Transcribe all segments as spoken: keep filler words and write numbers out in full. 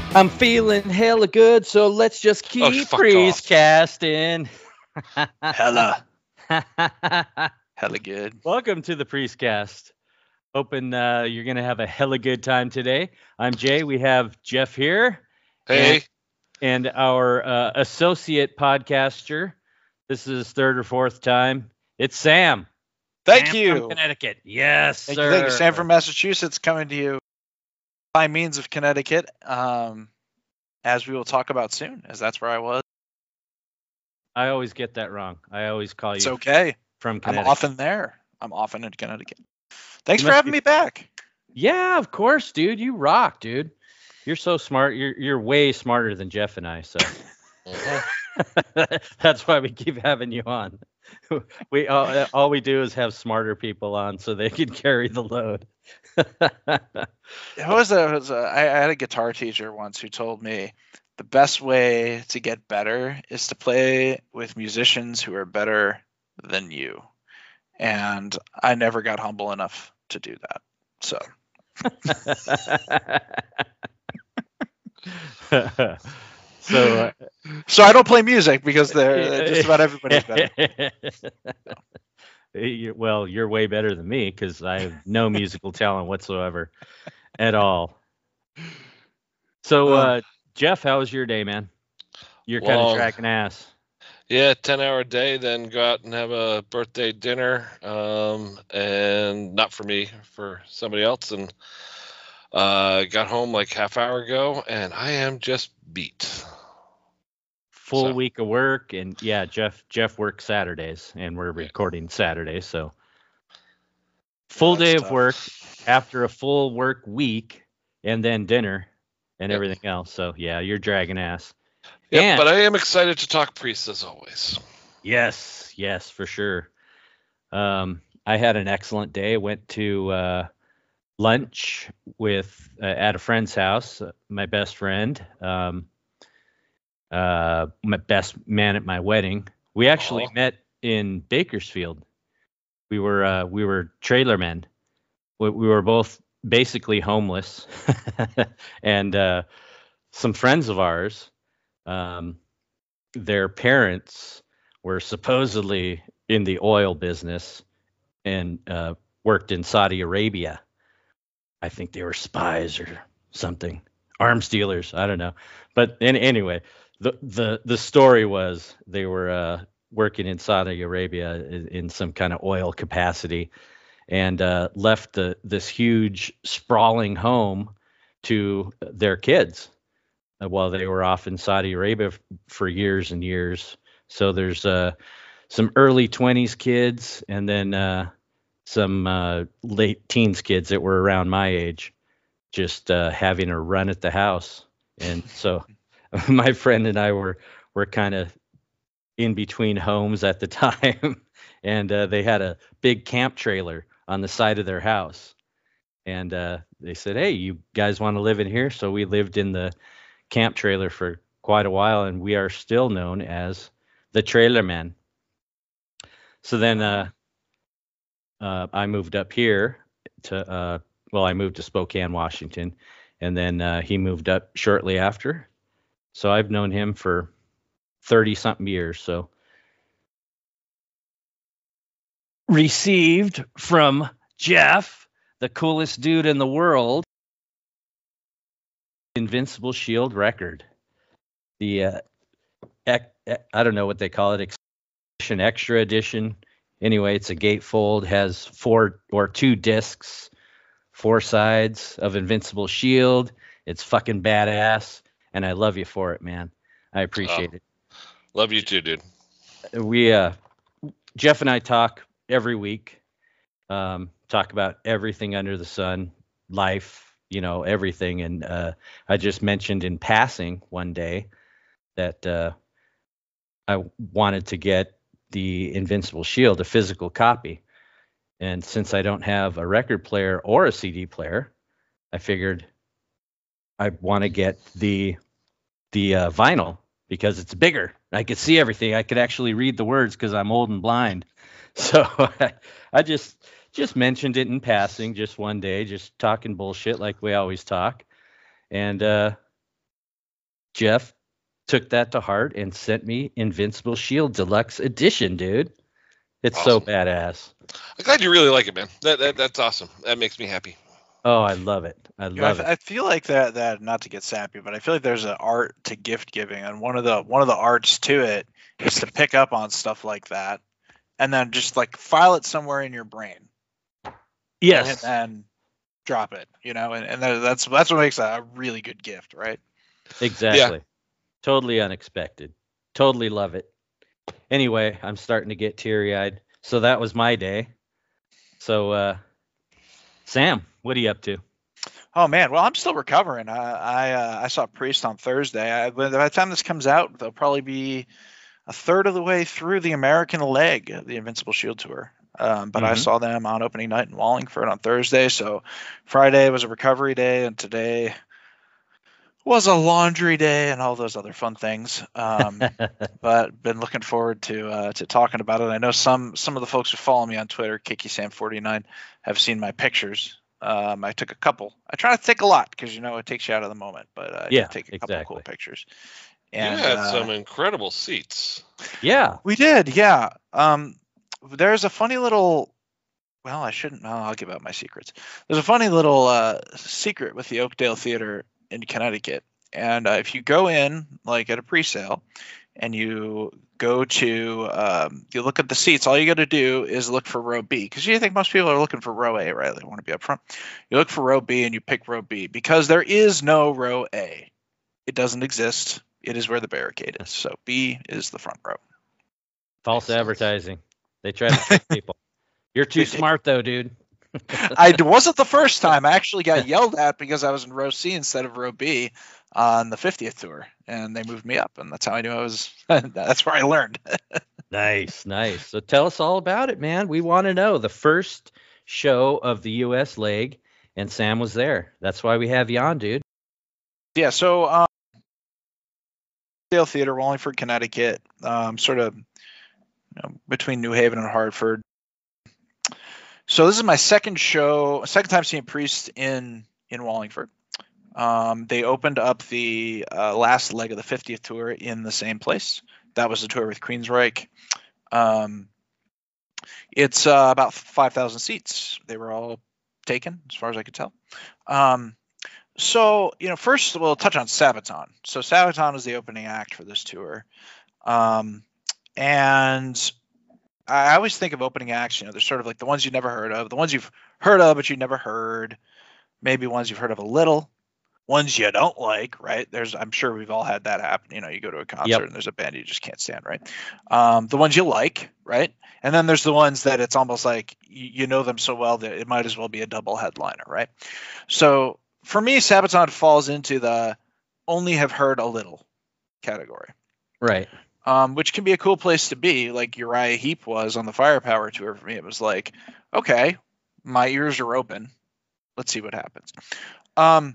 I'm feeling hella good, so let's just Oh, keep fuck priest off. casting. Hella, hella good. Welcome to the Priestcast. Hoping uh, you're going to have a hella good time today. I'm Jay. We have Jeff here Hey, and our uh, associate podcaster. This is his third or fourth time. It's Sam. Thank Sam you. From Connecticut. Yes, Thank sir. you. Thank you. Sam from Massachusetts coming to you by means of Connecticut, um, as we will talk about soon, as that's where I was. I always get that wrong. I always call It's you okay. from I'm Connecticut. often there. I'm often in Connecticut. Thanks You for must having be- me back. Yeah, of course, dude. You rock, dude. You're so smart. You're you're way smarter than Jeff and I. So Mhm. that's why we keep having you on. We all, all we do is have smarter people on so they can carry the load. It was a, it was a, I, I had a guitar teacher once who told me the best way to get better is to play with musicians who are better than you. And I never got humble enough to do that. So so uh, so I don't play music because they're just about everybody's better. You- well, you're way better than me because I have no musical talent whatsoever at all. So, Oh. uh, Jeff, how was your day, man? You're kind of Long. dragging ass. Yeah, ten hour day, then go out and have a birthday dinner. Um, and not for me, for somebody else. And uh, got home like half hour ago, and I am just beat. Full So- week of work, and yeah, Jeff Jeff works Saturdays, and we're Yeah. recording Saturdays, so full That's day of tough. work after a full work week, and then dinner and Yep. everything else. So yeah, you're dragging ass. Yep, And- but I am excited to talk priests as always. Yes, yes, for sure. Um, I had an excellent day. Went to uh, lunch with uh, at a friend's house. uh, My best friend, um, uh, my best man at my wedding. We actually Aw. met in Bakersfield. We were uh, we were trailer men. We, we were both basically homeless, and uh, some friends of ours. Um, their parents were supposedly in the oil business and uh, worked in Saudi Arabia. I think they were spies or something, arms dealers. I don't know. But in, anyway, the, the the story was they were uh, working in Saudi Arabia in, in some kind of oil capacity, and uh, left the, this huge sprawling home to their kids uh, while they were off in Saudi Arabia f- for years and years. So there's uh, some early twenties kids, and then uh, some uh, late teens kids that were around my age, just uh, having a run at the house. And so my friend and I were were kind of in between homes at the time, and uh, they had a big camp trailer on the side of their house. And uh, they said, "Hey, you guys want to live in here?" So we lived in the camp trailer for quite a while, and we are still known as the Trailer Men. So then uh, uh, I moved up here to, uh, well, I moved to Spokane, Washington, and then uh, he moved up shortly after. So I've known him for thirty something years. So received from Jeff, the coolest dude in the world, Invincible Shield record. The, uh, ec- ec- I don't know what they call it, edition, extra edition. Anyway, it's a gatefold, has four or two discs, four sides of Invincible Shield. It's fucking badass, and I love you for it, man. I appreciate it. Love you too, dude. We, uh, Jeff and I talk every week, um, talk about everything under the sun, life, you know, everything. And uh, I just mentioned in passing one day that uh, I wanted to get the Invincible Shield, a physical copy. And since I don't have a record player or a C D player, I figured I want to get the the uh, vinyl because it's bigger. I could see everything. I could actually read the words because I'm old and blind. So I, I just just mentioned it in passing, just one day, just talking bullshit like we always talk. And uh, Jeff took that to heart and sent me Invincible Shield Deluxe Edition, dude. It's awesome. So badass. I'm glad you really like it, man. That, that that's awesome. That makes me happy. Oh, I love it. I love you know, I, it. I feel like that that not to get sappy, but I feel like there's an art to gift giving, and one of the one of the arts to it is to pick up on stuff like that, and then just like file it somewhere in your brain. Yes. And, and drop it, you know, and, and that's that's what makes a really good gift, right? Exactly. Yeah. Totally unexpected. Totally love it. Anyway, I'm starting to get teary-eyed. So that was my day. So, uh, Sam, what are you up to? Oh man, well I'm still recovering. I I, uh, I saw Priest on Thursday. I, by the time this comes out, they'll probably be a third of the way through the American leg of the Invincible Shield tour. Um, but mm-hmm. I saw them on opening night in Wallingford on Thursday. So Friday was a recovery day, and today was a laundry day, and all those other fun things. Um, but been looking forward to uh, to talking about it. I know some some of the folks who follow me on Twitter, Kiki Sam forty-nine, have seen my pictures. Um, I took a couple. I try not to take a lot because you know it takes you out of the moment. But uh, I yeah, did take a exactly. couple cool pictures. And, you had uh, some incredible seats. Yeah, we did. Yeah. Um, there's a funny little. Well, I shouldn't. Oh, I'll give out my secrets. There's a funny little uh, secret with the Oakdale Theater in Connecticut, and uh, if you go in like at a pre-sale, and you go to um, you look at the seats, all you got to do is look for row B, because you think most people are looking for row A, right? They want to be up front. You look for row B and you pick row B because there is no row A. It doesn't exist. It is where the barricade is. So B is the front row. False advertising. They try to trick people. You're too smart, though, dude. I wasn't the first time. I actually got yelled at because I was in row C instead of row B on the fiftieth tour, and they moved me up, and that's how I knew I was. That's where I learned. Nice, nice. So tell us all about it, man. We want to know. The first show of the U S leg, and Sam was there. That's why we have you on, dude. Yeah. So, um, Dale Theater, Wallingford, Connecticut, um, sort of you know, between New Haven and Hartford. So this is my second show, second time seeing Priest in in Wallingford. Um, they opened up the uh, last leg of the fiftieth tour in the same place. That was the tour with Queensryche. Um, it's uh, about five thousand seats. They were all taken, as far as I could tell. Um, so, you know, first we'll touch on Sabaton. So Sabaton is the opening act for this tour. Um, and I always think of opening acts, you know, they're sort of like the ones you never heard of, the ones you've heard of, but you never heard, maybe ones you've heard of a little, ones you don't like, right? There's, I'm sure we've all had that happen. You know, you go to a concert yep. and there's a band you just can't stand, right? Um, the ones you like, right? And then there's the ones that it's almost like you, you know them so well that it might as well be a double headliner, right? So for me, Sabaton falls into the only have heard a little category. Right. Um, which can be a cool place to be, like Uriah Heep was on the Firepower tour for me. It was like, okay, my ears are open. Let's see what happens. Um,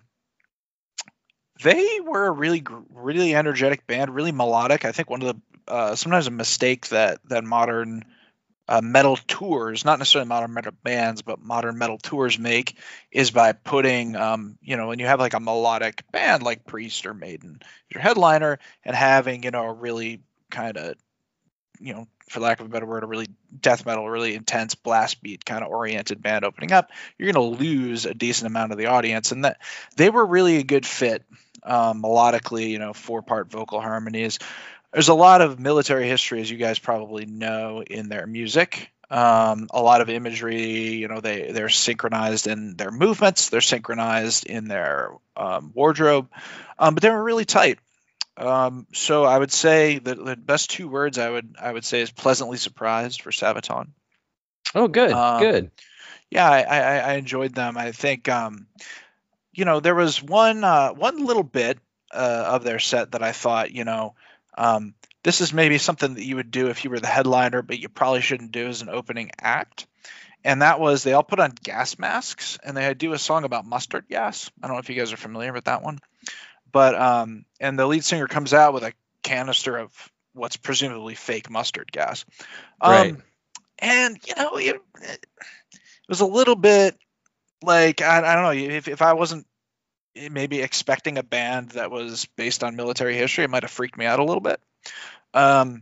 they were a really, really energetic band, really melodic. I think one of the uh, sometimes a mistake that that modern uh, metal tours, not necessarily modern metal bands, but modern metal tours make, is by putting, um, you know, when you have like a melodic band like Priest or Maiden, your headliner, and having, you know, a really kind of, you know, for lack of a better word, a really death metal, really intense blast beat kind of oriented band opening up, you're going to lose a decent amount of the audience. And that they were really a good fit um, melodically, you know, four part vocal harmonies. There's a lot of military history, as you guys probably know, in their music. Um, a lot of imagery, you know, they, they're synchronized in their movements. They're synchronized in their um, wardrobe, um, but they were really tight. Um, so I would say that the best two words I would I would say is pleasantly surprised for Sabaton. Oh, good, um, good. Yeah, I, I, I enjoyed them. I think, um, you know, there was one uh, one little bit uh, of their set that I thought, you know, um, this is maybe something that you would do if you were the headliner, but you probably shouldn't do as an opening act. And that was they all put on gas masks and they do a song about mustard gas. I don't know if you guys are familiar with that one. But um, and the lead singer comes out with a canister of what's presumably fake mustard gas. Um, right. And, you know, it, it was a little bit like, I, I don't know, if, if I wasn't maybe expecting a band that was based on military history, it might have freaked me out a little bit. Um,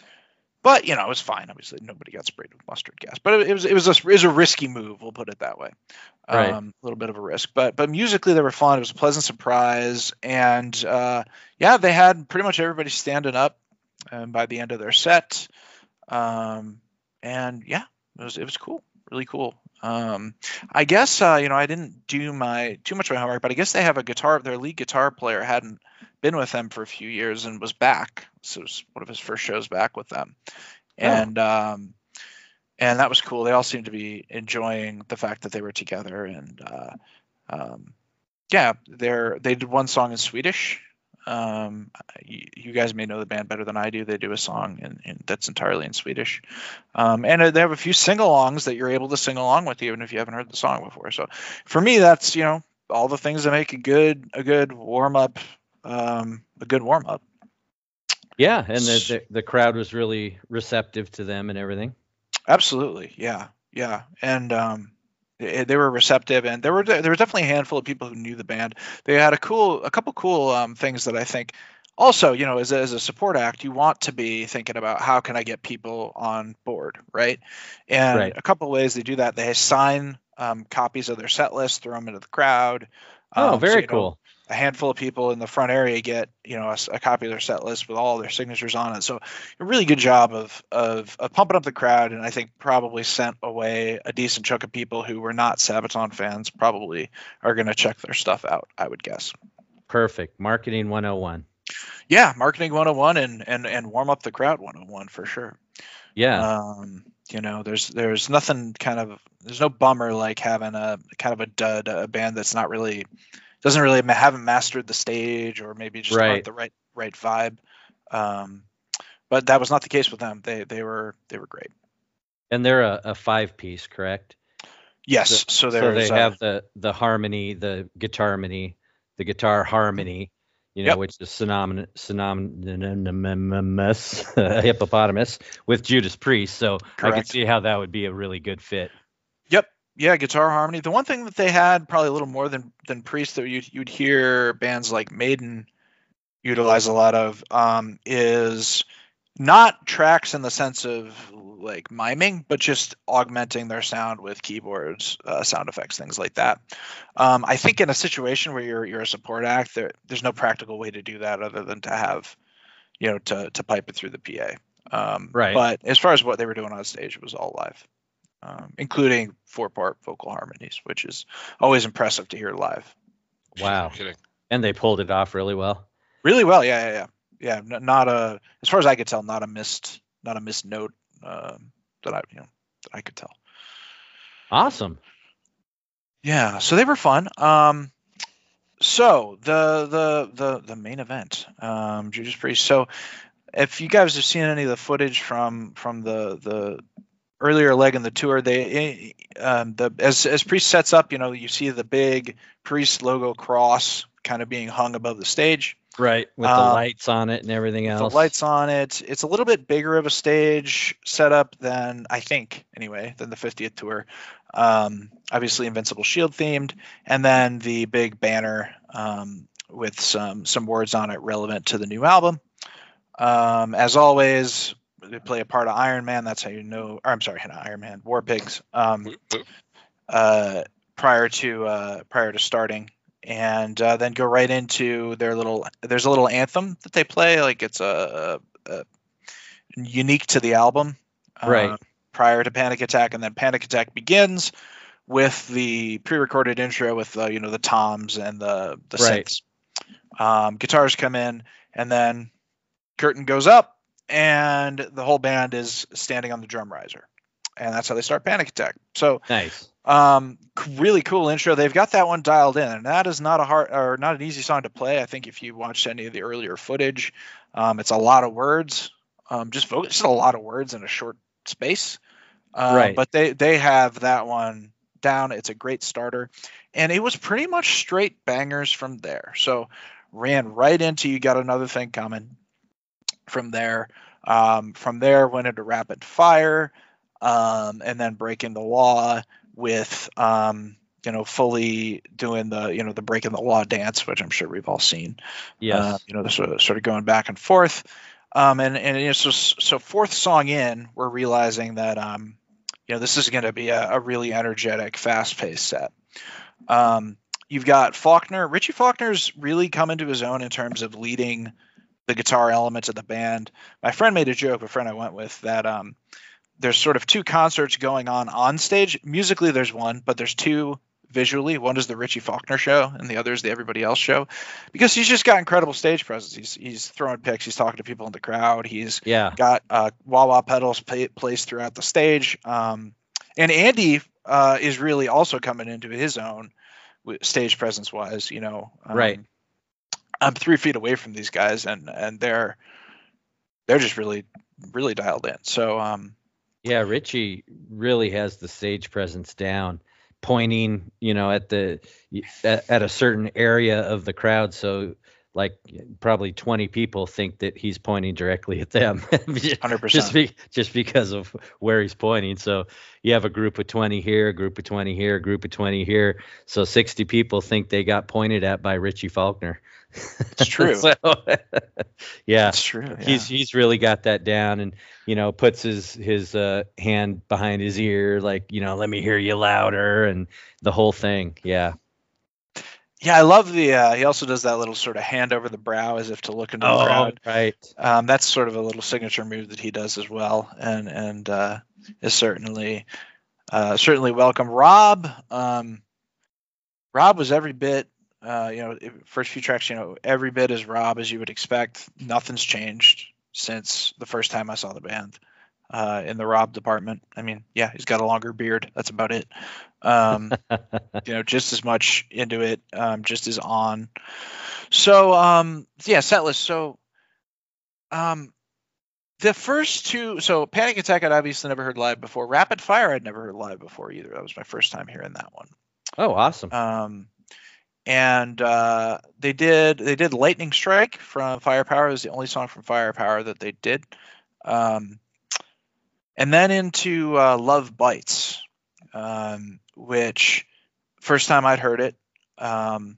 but you know, it was fine. Obviously, nobody got sprayed with mustard gas, but it, it was it was a, it was a risky move. We'll put it that way. Um, Right. A little bit of a risk, but but musically they were fun. It was a pleasant surprise, and uh, yeah, they had pretty much everybody standing up um, by the end of their set. Um, and yeah, it was it was cool, really cool. Um, I guess uh, you know I didn't do my too much of my homework, but I guess they have a guitar. Their lead guitar player hadn't been with them for a few years and was back. So it was one of his first shows back with them, and um, and that was cool. They all seemed to be enjoying the fact that they were together, and uh, um, yeah, they're they did one song in Swedish. Um, you, you guys may know the band better than I do. They do a song in, in that's entirely in Swedish, um, and uh, they have a few sing-alongs that you're able to sing along with, even if you haven't heard the song before. So, for me, that's you know all the things that make a good a good warm up, um, a good warm up. Yeah, and the, the the crowd was really receptive to them and everything. Absolutely, yeah, yeah, and um, they, they were receptive, and there were there were definitely a handful of people who knew the band. They had a cool, a couple cool um, things that I think. Also, you know, as a, as a support act, you want to be thinking about how can I get people on board, right? And Right. a couple of ways they do that. They sign um, copies of their set list, throw them into the crowd. Oh, Um, very so, you know, cool. a handful of people in the front area get, you know, a, a copy of their set list with all their signatures on it. So a really good job of, of of pumping up the crowd, and I think probably sent away a decent chunk of people who were not Sabaton fans. Probably are going to check their stuff out, I would guess. Perfect. Marketing one oh one. Yeah, marketing one oh one and and and warm up the crowd one oh one for sure. Yeah. Um, you know, there's there's nothing kind of there's no bummer like having a kind of a dud, a band that's not really doesn't really haven't mastered the stage, or maybe just Right. aren't the right right vibe. Um, but that was not the case with them. They they were they were great. And they're a, a five piece, correct? Yes. So, So there's they uh, have the the harmony, the guitar harmony, the guitar harmony, you know, Yep. which is synonymous synonymous hippopotamus with Judas Priest. So I could Correct. see how that would be a really good fit. Yep. Yeah, guitar harmony. The one thing that they had probably a little more than than Priest that you'd, you'd hear bands like Maiden utilize a lot of um, is not tracks in the sense of like miming, but just augmenting their sound with keyboards, uh, sound effects, things like that. Um, I think in a situation where you're you're a support act, there, there's no practical way to do that other than to have, you know, to to pipe it through the P A. Um, Right. But as far as what they were doing on stage, it was all live, um, including four-part vocal harmonies, which is always impressive to hear live. Wow. No kidding. And they pulled it off really well. Really well, yeah, yeah, yeah, yeah. n- Not a, as far as I could tell, not a missed, not a missed note um, that I, you know, that I could tell. Awesome. Yeah, so they were fun. Um, so the the the the main event, um, Judas Priest. So if you guys have seen any of the footage from from the the earlier leg in the tour, they um, the as as Priest sets up, you know, you see the big Priest logo cross kind of being hung above the stage. Right. With the Um, lights on it and everything else. The lights on it. It's a little bit bigger of a stage setup than I think, anyway, than the fiftieth tour. Um, obviously, Invincible Shield themed, and then the big banner um, with some some words on it relevant to the new album. Um, as always, they play a part of Iron Man. That's how you know. Or I'm sorry, not Iron Man. War Pigs. Um, Whoop, whoop. uh, prior to uh, prior to starting. And uh, then go right into their little. There's a little anthem that they play, like it's a, a, a unique to the album, uh, Right. prior to Panic Attack, and then Panic Attack begins with the pre-recorded intro with uh, you know the toms and the the Right. synths. Um, guitars come in, and then curtain goes up, and the whole band is standing on the drum riser, and that's how they start Panic Attack. So. Nice. Um, c- really cool intro. They've got that one dialed in, and that is not a hard or not an easy song to play. I think if you watched any of the earlier footage, um, it's a lot of words, um, just focus, just a lot of words in a short space. Um, Right. But they they have that one down. It's a great starter, and it was pretty much straight bangers from there. So ran right into You Got Another Thing Coming. From there, um, from there went into Rapid Fire, um, and then Breaking the Law with um, you know, fully doing the, you know, the breaking the law dance, which I'm sure we've all seen. Yes. Uh, you know, the sort of, sort of going back and forth. Um, and and you know, so so fourth song in, we're realizing that um, you know, this is going to be a, a really energetic, fast-paced set. Um, you've got Faulkner. Richie Faulkner's really come into his own in terms of leading the guitar elements of the band. My friend made a joke, a friend I went with, that um, there's sort of two concerts going on on stage. Musically, there's one, but there's two visually. One is the Richie Faulkner show, and the other is the Everybody Else show, because he's just got incredible stage presence. He's he's throwing picks. He's talking to people in the crowd. He's Yeah. got uh, wah-wah pedals pla- placed throughout the stage. Um, and Andy uh, is really also coming into his own with stage presence wise. You know, um, Right. I'm three feet away from these guys, and and they're they're just really really dialed in. So um, Yeah, Richie really has the stage presence down, pointing, you know, at the at, at a certain area of the crowd. So like probably twenty people think that he's pointing directly at them. one hundred percent. just be, just because of where he's pointing. So you have a group of twenty here, a group of twenty here, a group of twenty here. So sixty people think they got pointed at by Richie Faulkner. It's true. So, yeah, It's true. Yeah. he's he's really got that down, and you know, puts his his uh, hand behind his ear, like, you know, let me hear you louder, and the whole thing. Yeah. Yeah, I love the. Uh, he also does that little sort of hand over the brow as if to look into the crowd. right. Um, that's sort of a little signature move that he does as well, and and uh, is certainly uh, certainly welcome. Rob, um, Rob was every bit. Uh, you know, first few tracks, you know, every bit as Rob as you would expect. Nothing's changed since the first time I saw the band uh, in the Rob department. I mean, yeah, he's got a longer beard. That's about it. Um, you know, just as much into it, um, just as on. So, um, yeah, set list. So, um, the first two, so Panic Attack I'd obviously never heard live before. Rapid Fire I'd never heard live before either. That was my first time hearing that one. Oh, awesome. Um, and uh, they did they did Lightning Strike from Firepower. It was the only song from Firepower that they did. Um, and then into uh, Love Bites, um, which first time I'd heard it. Um,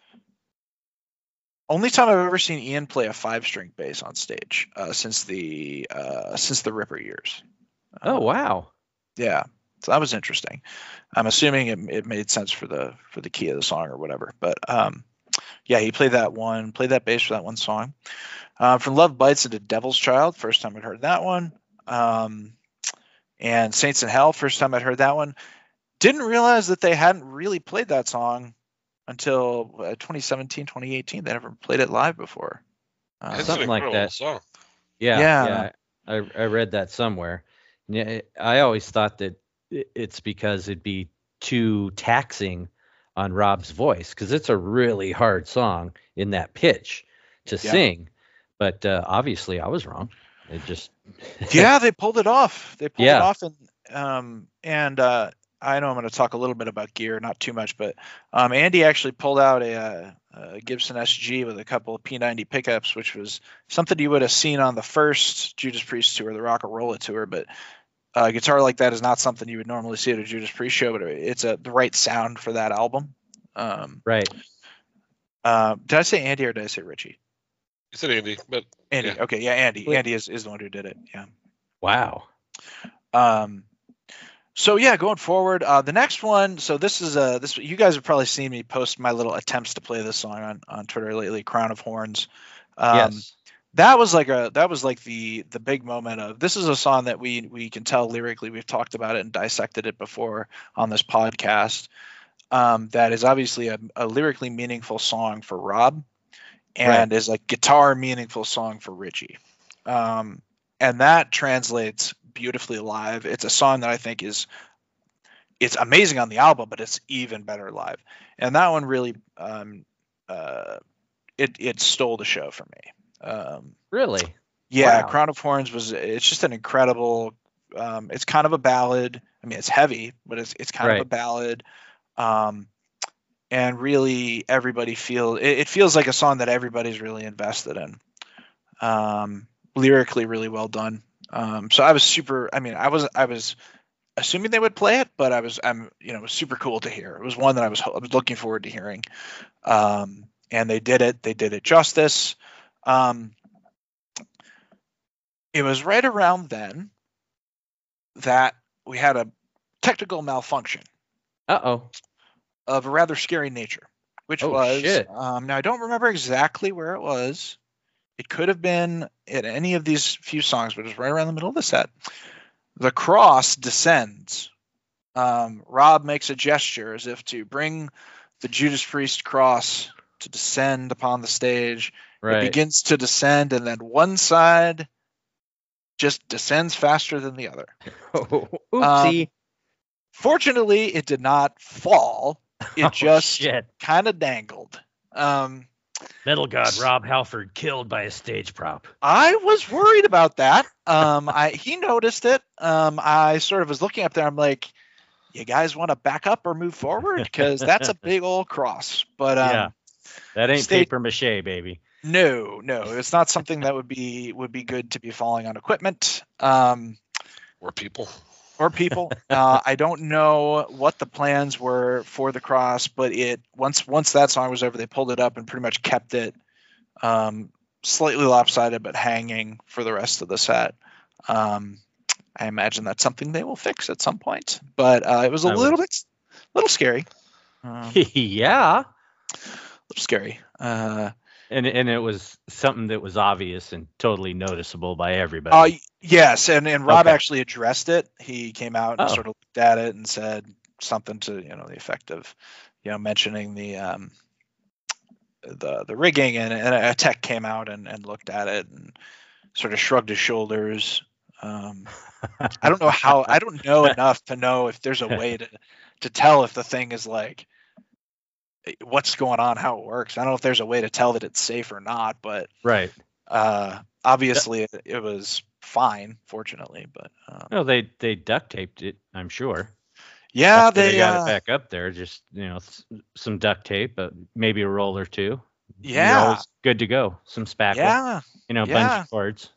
only time I've ever seen Ian play a five-string bass on stage uh, since the uh, since the Ripper years. Oh, Um, wow. Yeah, so that was interesting. I'm assuming it, it made sense for the for the key of the song or whatever. But um, yeah, he played that one, played that bass for that one song. Uh, from Love Bites into Devil's Child, first time I'd heard that one. Um, and Saints in Hell, first time I'd heard that one. Didn't realize that they hadn't really played that song until uh, twenty seventeen, twenty eighteen. They never played it live before. Uh, It's something an like incredible that. song. Yeah. Yeah. Yeah. I, I read that somewhere. Yeah. I always thought that it- it's because it'd be too taxing on Rob's voice, because it's a really hard song in that pitch to Yeah. sing. But uh, obviously I was wrong. It just. yeah, they pulled it off. They pulled Yeah. it off, and um, and uh, I know I'm going to talk a little bit about gear, not too much, but um, Andy actually pulled out a, uh, a Gibson S G with a couple of P ninety pickups, which was something you would have seen on the first Judas Priest tour, the Rock and Rolla tour, but a guitar like that is not something you would normally see at a Judas Priest show, but it's a the right sound for that album. Um, Right. uh, did I say Andy or did I say Richie? You said Andy, but Andy. Yeah. Okay, yeah, Andy. Wait. Andy is, is the one who did it. Yeah. Wow. Um, so yeah, going forward, uh, the next one. So this is a this. You guys have probably seen me post my little attempts to play this song on, on Twitter lately. Crown of Horns. Um, yes. That was like a that was like the the big moment of this is a song that we we can tell lyrically. We've talked about it and dissected it before on this podcast. Um, that is obviously a, a lyrically meaningful song for Rob, and is a guitar meaningful song for Richie. Um, and that translates beautifully live. It's a song that I think is it's amazing on the album, but it's even better live. And that one really um, uh, it it stole the show for me. Um, Really? yeah, Wow. Crown of Horns was it's just an incredible. Um, it's kind of a ballad. I mean, it's heavy, but it's it's kind Right. of a ballad. Um, and really, everybody feels it, it feels like a song that everybody's really invested in. Um, lyrically, really well done. Um, so I was super. I mean, I was I was assuming they would play it, but I was, I'm, you know, it was super cool to hear. It was one that I was, I was looking forward to hearing. Um, and they did it. They did it justice. Um, it was right around then that we had a technical malfunction. Uh-oh. Of a rather scary nature, which oh, was, shit. Um, now I don't remember exactly where it was. It could have been at any of these few songs, but it was right around the middle of the set. The cross descends. Um, Rob makes a gesture as if to bring the Judas Priest cross to descend upon the stage. Right. It begins to descend, and then one side just descends faster than the other. Oh, oopsie. Um, fortunately, it did not fall. It Oh, just shit. kind of dangled. Um, Metal God Rob Halford killed by a stage prop. I was worried about that. Um, I he noticed it. Um, I sort of was looking up there. I'm like, you guys want to back up or move forward? Because that's a big old cross. But um, Yeah. That ain't stay- paper mache, baby. no, no, it's not something that would be would be good to be falling on equipment. Um, Or people. or people. Uh, I don't know what the plans were for the cross, but it once once that song was over, they pulled it up and pretty much kept it um, slightly lopsided but hanging for the rest of the set. Um, I imagine that's something they will fix at some point, but uh, it was a I little would- bit, little scary. Um, a yeah. little scary. Uh, And and it was something that was obvious and totally noticeable by uh, everybody. yes, and, and Rob Okay. actually addressed it. He came out and Oh. sort of looked at it and said something to you know the effect of, you know, mentioning the um, the the rigging, and, and a tech came out and, and looked at it and sort of shrugged his shoulders. Um, I don't know how. I don't know enough to know if there's a way to to tell if the thing is like what's going on, how it works. I don't know if there's a way to tell that it's safe or not, but Right. uh, obviously it, it was fine, fortunately. But um, No, they they duct taped it, I'm sure. yeah, After they, they got uh, it back up there, just you know, s- some duct tape, but maybe a roll or two. You're yeah, always good to go. Some spackle, yeah, you know, yeah. bungee cords.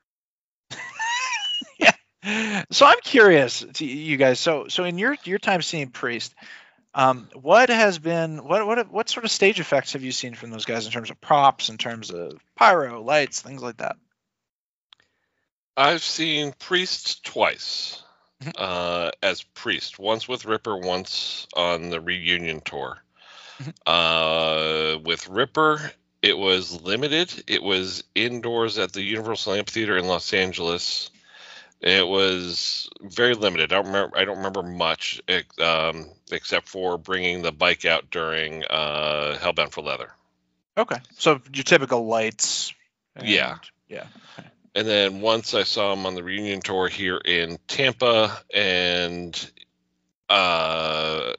yeah. So I'm curious to you guys. So so in your your time seeing Priest, um, what has been what what what sort of stage effects have you seen from those guys in terms of props, in terms of pyro, lights, things like that? I've seen Priest twice Mhm. uh, as Priest. Once with Ripper, once on the reunion tour. Mhm. Uh, with Ripper, it was limited. It was indoors at the Universal Amphitheater in Los Angeles. It was very limited. I don't remember. I don't remember much, ex- um, except for bringing the bike out during uh, Hellbound for Leather. Okay, so your typical lights. and- Yeah. Yeah. And then once I saw him on the reunion tour here in Tampa, and uh,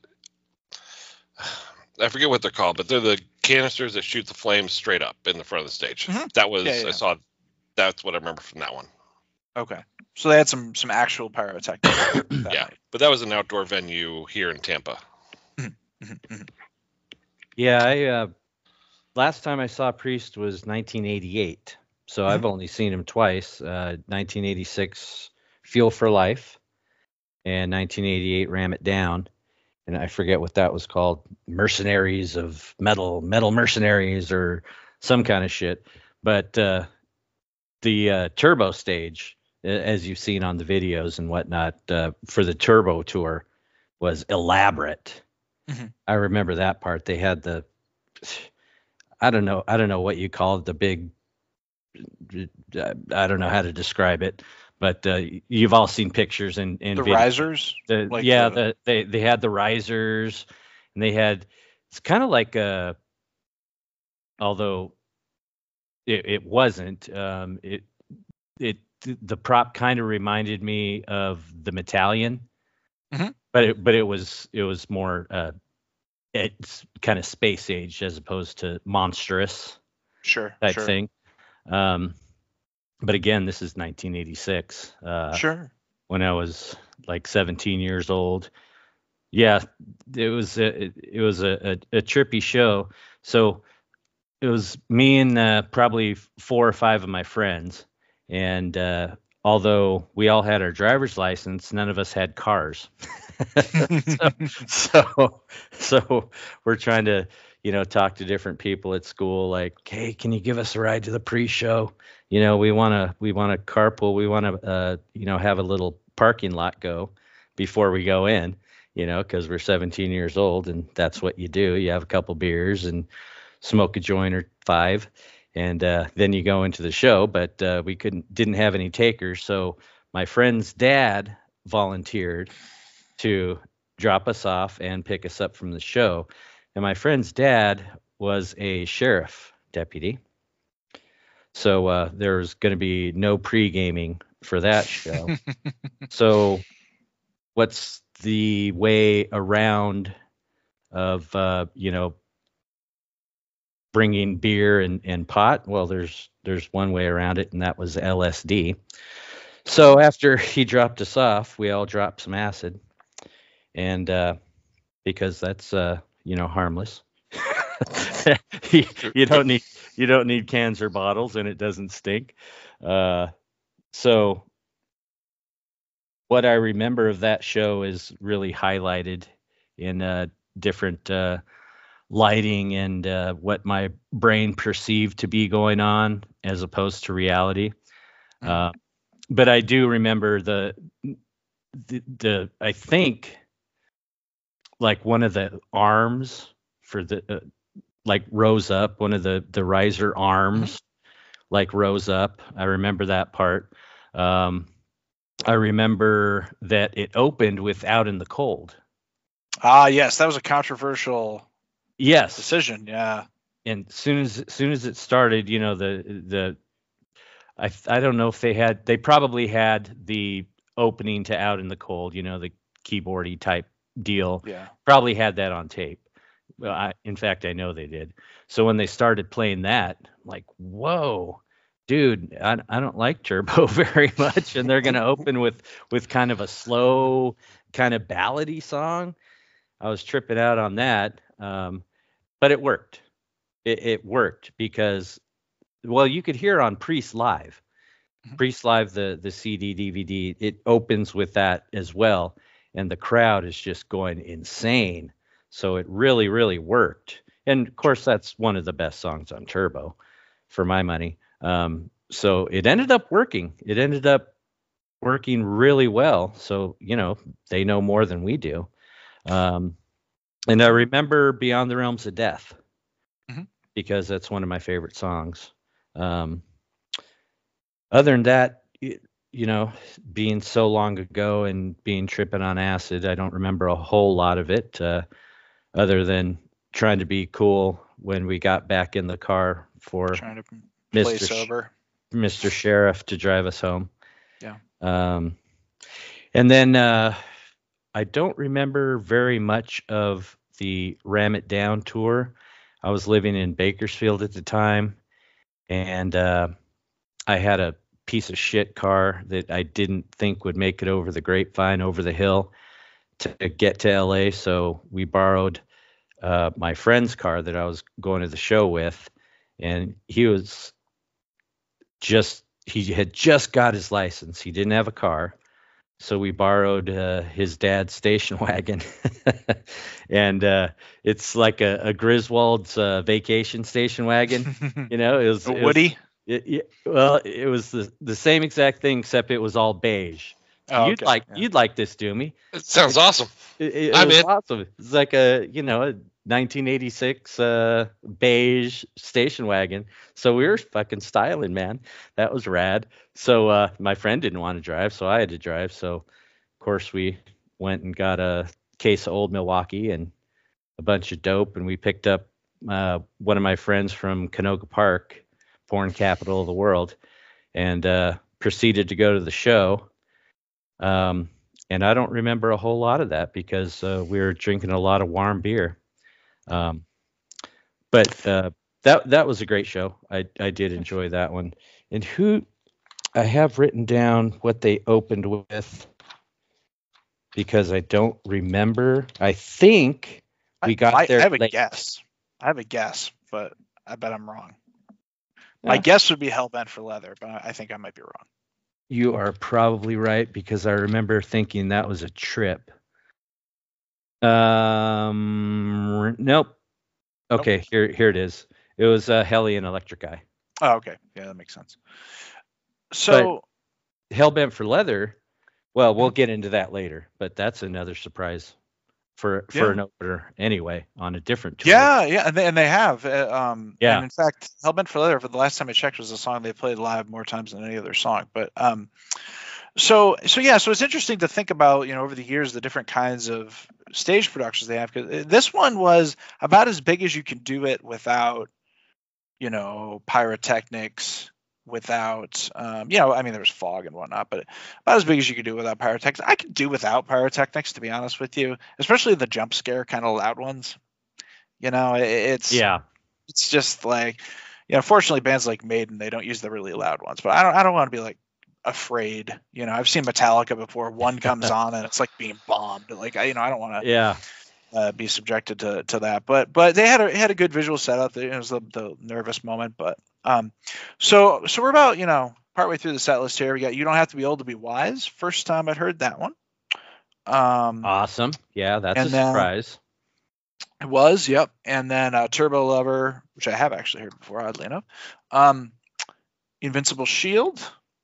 I forget what they're called, but they're the canisters that shoot the flames straight up in the front of the stage. Mhm. That was Yeah, yeah. I saw. That's what I remember from that one. Okay. So they had some some actual pyrotechnics. that Yeah, night. but that was an outdoor venue here in Tampa. Mhm, mhm. Yeah, I uh, last time I saw Priest was nineteen eighty-eight, so I've only seen him twice. Uh, nineteen eighty-six, Fuel for Life, and nineteen eighty-eight, Ram It Down, and I forget what that was called, Mercenaries of Metal, Metal Mercenaries, or some kind of shit. But uh, the uh, Turbo stage, a- as you've seen on the videos and whatnot, uh, for the Turbo tour, was elaborate. Mhm. I remember that part. They had the, I don't know, I don't know what you call it, the big, I don't know how to describe it, but uh, you've all seen pictures and and The video. risers. The, like yeah, the- the, they they had the risers, and they had, it's kind of like a, although it, it wasn't, um, it it the prop kind of reminded me of the Metallion, Mhm. but it but it was it was more uh, it's kind of space age as opposed to monstrous Sure. type sure. thing. Um, but again, this is nineteen eighty-six. Uh, Sure. when I was like seventeen years old. Yeah, it was a, it, it was a, a, a trippy show. So it was me and uh, probably four or five of my friends, and uh, although we all had our driver's license, none of us had cars. so, so, so we're trying to, you know, talk to different people at school, like, hey, can you give us a ride to the pre-show? You know, we want to, we want to carpool. We want to, uh, you know, have a little parking lot go before we go in, you know, because we're seventeen years old and that's what you do. You have a couple beers and smoke a joint or five, and uh, then you go into the show. But uh, we couldn't, didn't have any takers. So my friend's dad volunteered to drop us off and pick us up from the show. And my friend's dad was a sheriff deputy. So uh, there's going to be no pre-gaming for that show. So what's the way around of, uh, you know, bringing beer and, and pot? Well, there's there's one way around it, and that was L S D. So after he dropped us off, we all dropped some acid. And uh, because that's, uh, you know, harmless. you, you don't need you don't need cans or bottles, and it doesn't stink. Uh, so what I remember of that show is really highlighted in uh, different uh, lighting and uh, what my brain perceived to be going on as opposed to reality. Mm-hmm. Uh, but I do remember the, the the I think like one of the arms for the uh, like rose up, one of the, the riser arms, mm-hmm. like rose up. I remember that part. Um, I remember that it opened with Out in the Cold. Ah, yes. That was a controversial yes. decision. Yeah. And soon as, as soon as it started, you know, the, the, I, I don't know if they had, they probably had the opening to Out in the Cold, you know, the keyboardy type deal. Yeah. Probably had that on tape. Well, I, in fact, I know they did. So when they started playing that, I'm like, whoa, dude, I, I don't like Turbo very much. And they're going to open with, with kind of a slow, kind of ballady song. I was tripping out on that. Um, but it worked. It, it worked because, well, you could hear on Priest Live. Mm-hmm. Priest Live, the, the C D, D V D, it opens with that as well. And the crowd is just going insane. So it really, really worked. And of course, that's one of the best songs on Turbo for my money. Um, so it ended up working. It ended up working really well. So, you know, they know more than we do. Um, and I remember Beyond the Realms of Death, mm-hmm. because that's one of my favorite songs. Um, other than that, it, you know, being so long ago and being tripping on acid, I don't remember a whole lot of it. Uh, other than trying to be cool when we got back in the car for trying to play Mister sober. Sh- Mister Sheriff to drive us home. Yeah. Um, and then uh, I don't remember very much of the Ram It Down tour. I was living in Bakersfield at the time, and uh, I had a piece of shit car that I didn't think would make it over the grapevine, over the hill to get to L A. So we borrowed uh, my friend's car that I was going to the show with, and he was just, he had just got his license. He didn't have a car. So we borrowed uh, his dad's station wagon. And uh, it's like a, a Griswold's uh, vacation station wagon. You know, it was a Woody. It, it, well, it was the, the same exact thing, except it was all beige. Oh, you'd okay. like yeah. you'd like this, Doomy. It sounds awesome. It, it, it I'm was in. awesome. It's like a you know a nineteen eighty-six uh, beige station wagon. So we were fucking styling, man. That was rad. So uh, my friend didn't want to drive, so I had to drive. So of course we went and got a case of Old Milwaukee and a bunch of dope, and we picked up uh, one of my friends from Canoga Park, porn capital of the world, and uh, proceeded to go to the show. Um, and I don't remember a whole lot of that because uh, we were drinking a lot of warm beer. Um, but uh, that that was a great show. I I did enjoy that one. And who I have written down what they opened with because I don't remember. I think we got I, there. I have a late. guess. I have a guess, but I bet I'm wrong. Yeah. My guess would be Hellbent for Leather, but I think I might be wrong. You are probably right because I remember thinking that was a Trip. Um, nope. Okay, nope. here here it is. It was uh, Hellion Electric Eye. Oh, okay. Yeah, that makes sense. So, but Hellbent for Leather. Well, we'll get into that later, but that's another surprise for for yeah. an opener anyway on a different tour. Yeah, yeah, and they, and they have. Uh, um, yeah. And in fact, Hellbent for Leather, for the last time I checked, was a song they played live more times than any other song. But um, so so yeah, so it's interesting to think about, you know, over the years the different kinds of stage productions they have. Because this one was about as big as you can do it without, you know, pyrotechnics. Without, um, you know, I mean, there was fog and whatnot, but about as big as you could do without pyrotechnics. I could do without pyrotechnics, to be honest with you, especially the jump scare kind of loud ones. You know, it, it's yeah, it's just like, you know, fortunately, bands like Maiden, they don't use the really loud ones, but I don't, I don't want to be like afraid. You know, I've seen Metallica before. One comes on and it's like being bombed. Like, I, you know, I don't want to. Yeah. Uh, be subjected to, to that, but but they had a had a good visual setup. It was the, the nervous moment, but um, so so we're about, you know, partway through the set list here. We got You Don't Have to Be Old to Be Wise. First time I'd heard that one. Um, awesome, yeah, that's a surprise. It was, yep. And then uh, Turbo Lover, which I have actually heard before, oddly enough. Um, Invincible Shield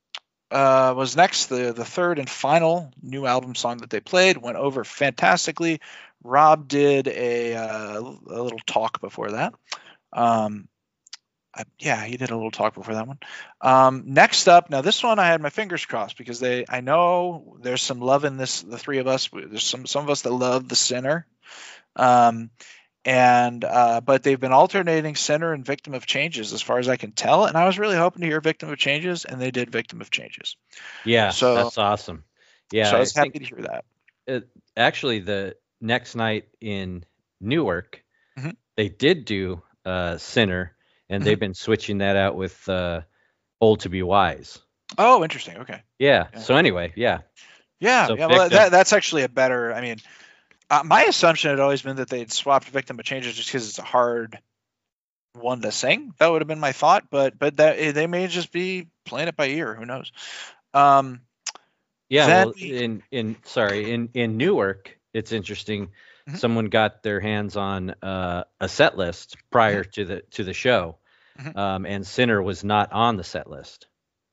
uh, was next. The the third and final new album song that they played went over fantastically. Rob did a, uh, a little talk before that. Um, I, yeah, he did a little talk before that one. Um, next up, now this one I had my fingers crossed because they, I know there's some love in this. The three of us, there's some some of us that love the Sinner, um, and uh, but they've been alternating Sinner and Victim of Changes as far as I can tell. And I was really hoping to hear Victim of Changes, and they did Victim of Changes. Yeah, so that's awesome. Yeah, so I was I happy to hear that. It, actually, the next night in Newark, mm-hmm. they did do uh, Sinner, and mm-hmm. they've been switching that out with uh, Old to Be Wise. Oh, interesting. Okay. Yeah. yeah. So anyway, yeah. Yeah. So yeah. Well, that, that's actually a better. I mean, uh, my assumption had always been that they'd swapped Victim of Changes just because it's a hard one to sing. That would have been my thought, but but that they may just be playing it by ear. Who knows? Um, yeah. Well, we, in in sorry in in Newark. It's interesting. Mm-hmm. Someone got their hands on uh, a set list prior mm-hmm. to the to the show, mm-hmm. um, and Sinner was not on the set list,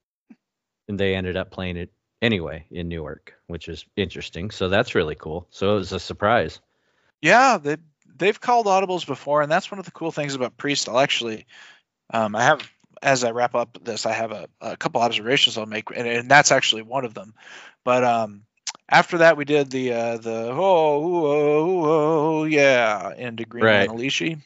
and they ended up playing it anyway in Newark, which is interesting. So that's really cool. So it was a surprise. Yeah, they they've called audibles before, and that's one of the cool things about Priest. I'll actually, um, I have as I wrap up this, I have a, a couple observations I'll make, and, and that's actually one of them. But um. After that, we did the uh, the oh, oh oh yeah into Green right. Manalishi,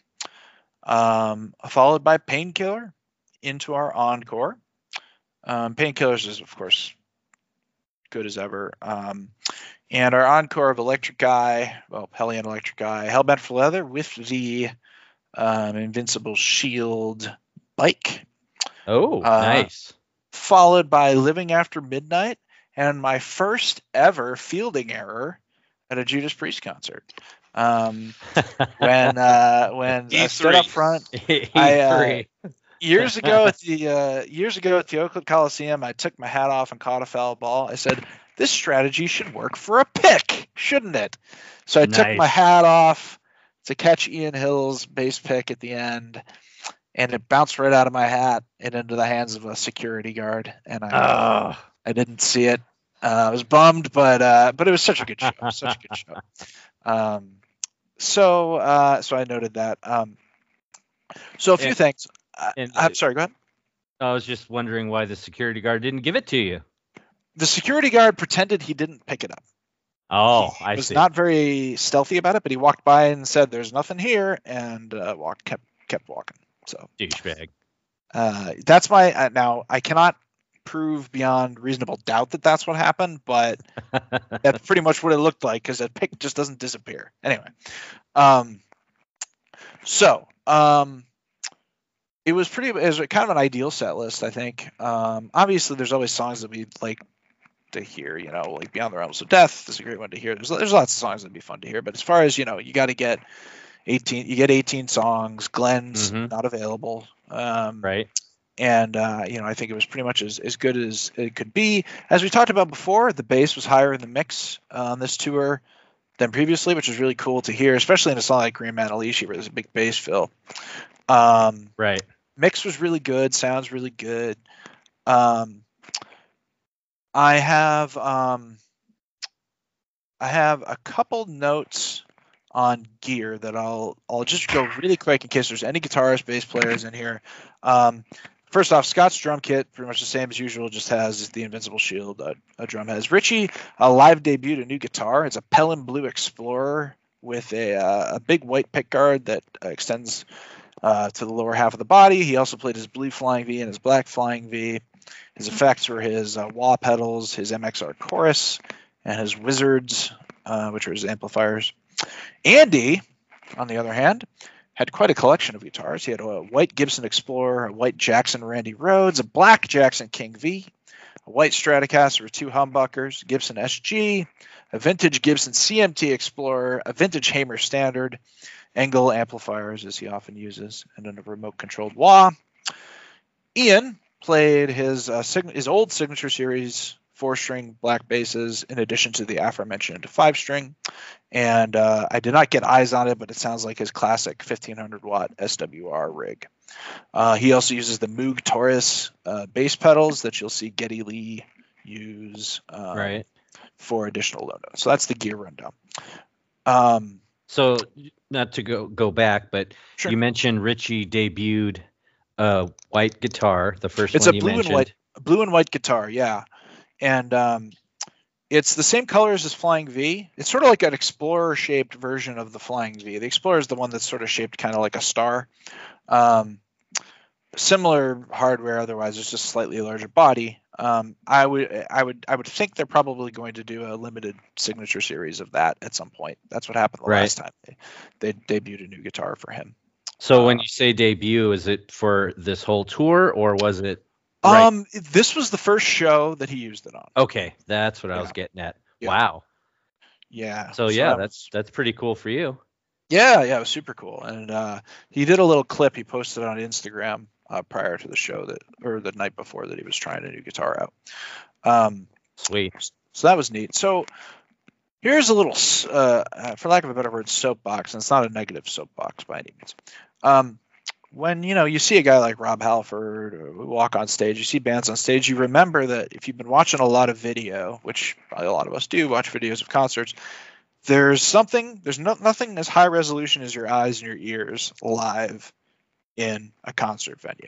um, followed by Painkiller into our encore. Um, Painkillers is of course good as ever, um, and our encore of Electric Eye, well Hellion Electric Eye, Hellbent for Leather with the um, Invincible Shield bike. Oh, uh, nice. Followed by Living After Midnight. And my first ever fielding error at a Judas Priest concert. Um, when uh, when I stood up front, I, uh, years ago at the uh, years ago at the Oakland Coliseum, I took my hat off and caught a foul ball. I said, "This strategy should work for a pick, shouldn't it?" So I nice. took my hat off to catch Ian Hill's bass pick at the end, and it bounced right out of my hat and into the hands of a security guard, and I. Oh. I didn't see it. Uh, I was bummed, but uh, but it was such a good show. Such a good show. Um, so uh, so I noted that. Um, so a few and, things. And, uh, I'm sorry. Go ahead. I was just wondering why the security guard didn't give it to you. The security guard pretended he didn't pick it up. Oh, he I was see. Not very stealthy about it, but he walked by and said, "There's nothing here," and uh, walked kept kept walking. So douchebag. Uh, that's my uh, now. I cannot prove beyond reasonable doubt that that's what happened, but that's pretty much what it looked like because that pick just doesn't disappear. Anyway, um, so um, it was pretty. It was kind of an ideal set list, I think. Um, obviously, there's always songs that we like to hear. You know, like Beyond the Realms of Death is a great one to hear. There's there's lots of songs that'd be fun to hear, but as far as you know, you got to get eighteen. You get eighteen songs. Glenn's mm-hmm. not available. Um, right. and uh, you know, I think it was pretty much as, as good as it could be. As we talked about before, the bass was higher in the mix uh, on this tour than previously, which was really cool to hear, especially in a song like Green Manalishi where there's a big bass fill. Um, right. Mix was really good, sounds really good. Um, I have um, I have a couple notes on gear that I'll I'll just go really quick in case there's any guitarists, bass players in here. Um, first off, Scott's drum kit, pretty much the same as usual, just has the Invincible Shield a, a drum has. Richie, a live debuted a new guitar. It's a Pelham Blue Explorer with a uh, a big white pickguard that uh, extends uh, to the lower half of the body. He also played his blue Flying V and his black Flying V. His effects were his uh, wah pedals, his M X R chorus, and his Wizards, uh, which are his amplifiers. Andy, on the other hand, had quite a collection of guitars. He had a white Gibson Explorer, a white Jackson Randy Rhodes, a black Jackson King V, a white Stratocaster with two humbuckers, Gibson S G, a vintage Gibson C M T Explorer, a vintage Hamer Standard, Engel amplifiers, as he often uses, and then a remote-controlled wah. Ian played his uh, sig- his old Signature Series four-string black basses in addition to the aforementioned five-string. And uh, I did not get eyes on it, but it sounds like his classic fifteen hundred watt S W R rig. Uh, he also uses the Moog Taurus uh, bass pedals that you'll see Geddy Lee use um, Right. for additional low notes. So that's the gear rundown. Um, So not to go go back, but Sure. you mentioned Richie debuted a white guitar, the first it's one a you blue and mentioned. white, a blue and white guitar, yeah. And um, it's the same colors as Flying V. It's sort of like an Explorer-shaped version of the Flying V. The Explorer is the one that's sort of shaped kind of like a star. Um, similar hardware, otherwise it's just slightly larger body. Um, I would, I would, I would think they're probably going to do a limited Signature Series of that at some point. That's what happened the Right. last time they, they debuted a new guitar for him. So when Uh, you say debut, is it for this whole tour or was it? Right. Um, this was the first show that he used it on. Okay, that's what I was Yeah. getting at. Yeah. Wow. Yeah. So yeah, that that's was- that's pretty cool for you. Yeah, yeah, it was super cool. And uh, he did a little clip he posted on Instagram uh, prior to the show that, or the night before that he was trying a new guitar out. Um, Sweet. so that was neat. So here's a little, s- uh, uh, for lack of a better word, soapbox, and it's not a negative soapbox by any means. Um, when you know you see a guy like Rob Halford or we walk on stage, you see bands on stage, you remember that if you've been watching a lot of video, which probably a lot of us do, watch videos of concerts, there's something, there's no, nothing as high resolution as your eyes and your ears live in a concert venue.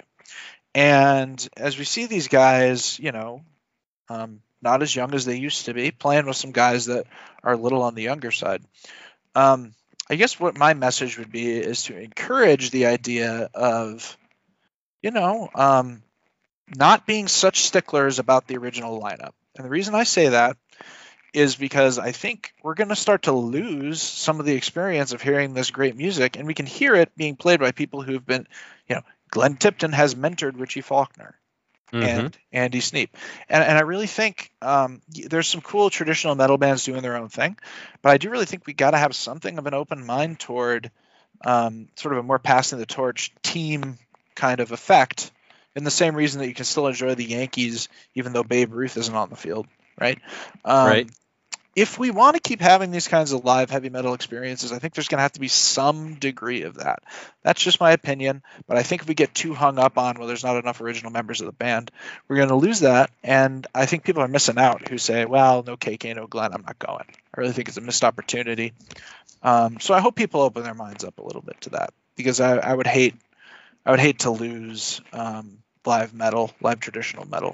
And as we see these guys, you know, um, not as young as they used to be, playing with some guys that are a little on the younger side. Um, I guess what my message would be is to encourage the idea of, you know, um, not being such sticklers about the original lineup. And the reason I say that is because I think we're going to start to lose some of the experience of hearing this great music, and we can hear it being played by people who've been, you know, Glenn Tipton has mentored Richie Faulkner Mhm. and Andy Sneap. And, and I really think um, y- there's some cool traditional metal bands doing their own thing, but I do really think we got to have something of an open mind toward um, sort of a more passing the torch team kind of effect, in the same reason that you can still enjoy the Yankees even though Babe Ruth isn't on the field, right? Um, Right. If we want to keep having these kinds of live heavy metal experiences, I think there's going to have to be some degree of that. That's just my opinion, but I think if we get too hung up on, well, there's not enough original members of the band, we're going to lose that, and I think people are missing out who say, well, no K K, no Glenn, I'm not going. I really think it's a missed opportunity. Um, so I hope people open their minds up a little bit to that, because I, I would hate I would hate to lose um, live metal, live traditional metal.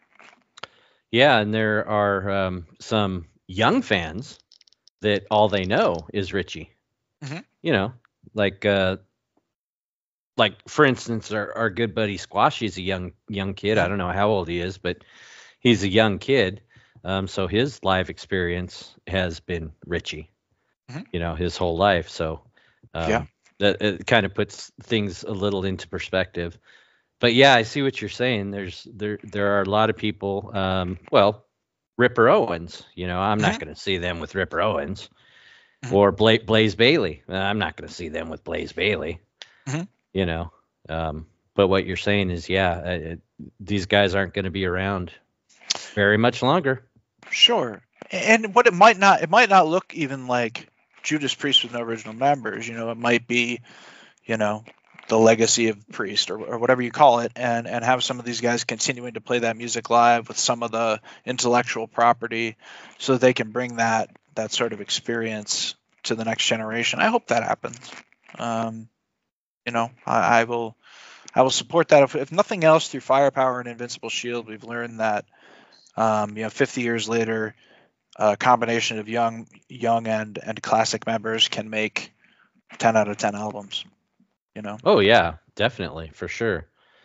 Yeah, and there are um, some young fans that all they know is Richie. Mhm. You know, like uh, like for instance, our, our good buddy Squashy is a young young kid. I don't know how old he is, but he's a young kid. Um, so his live experience has been Richie. Mhm. You know, his whole life. So um, Yeah. that it kind of puts things a little into perspective. But yeah, I see what you're saying. There's there there are a lot of people. Um, well, Ripper Owens. You know, I'm not Mhm. going to see them with Ripper Owens, Mhm. or Bla- Blaze Bailey. Uh, I'm not going to see them with Blaze Bailey. Mhm. You know, um, but what you're saying is, yeah, uh, it, these guys aren't going to be around very much longer. Sure. And what it might not, it might not look even like Judas Priest with no original members. You know, it might be, you know, the legacy of Priest, or, or whatever you call it, and and have some of these guys continuing to play that music live with some of the intellectual property, so they can bring that that sort of experience to the next generation. I hope that happens. Um, you know, I, I will I will support that. If, if nothing else, through Firepower and Invincible Shield, we've learned that um, you know, fifty years later, a combination of young young and and classic members can make ten out of ten albums. You know. Oh yeah, definitely, for sure.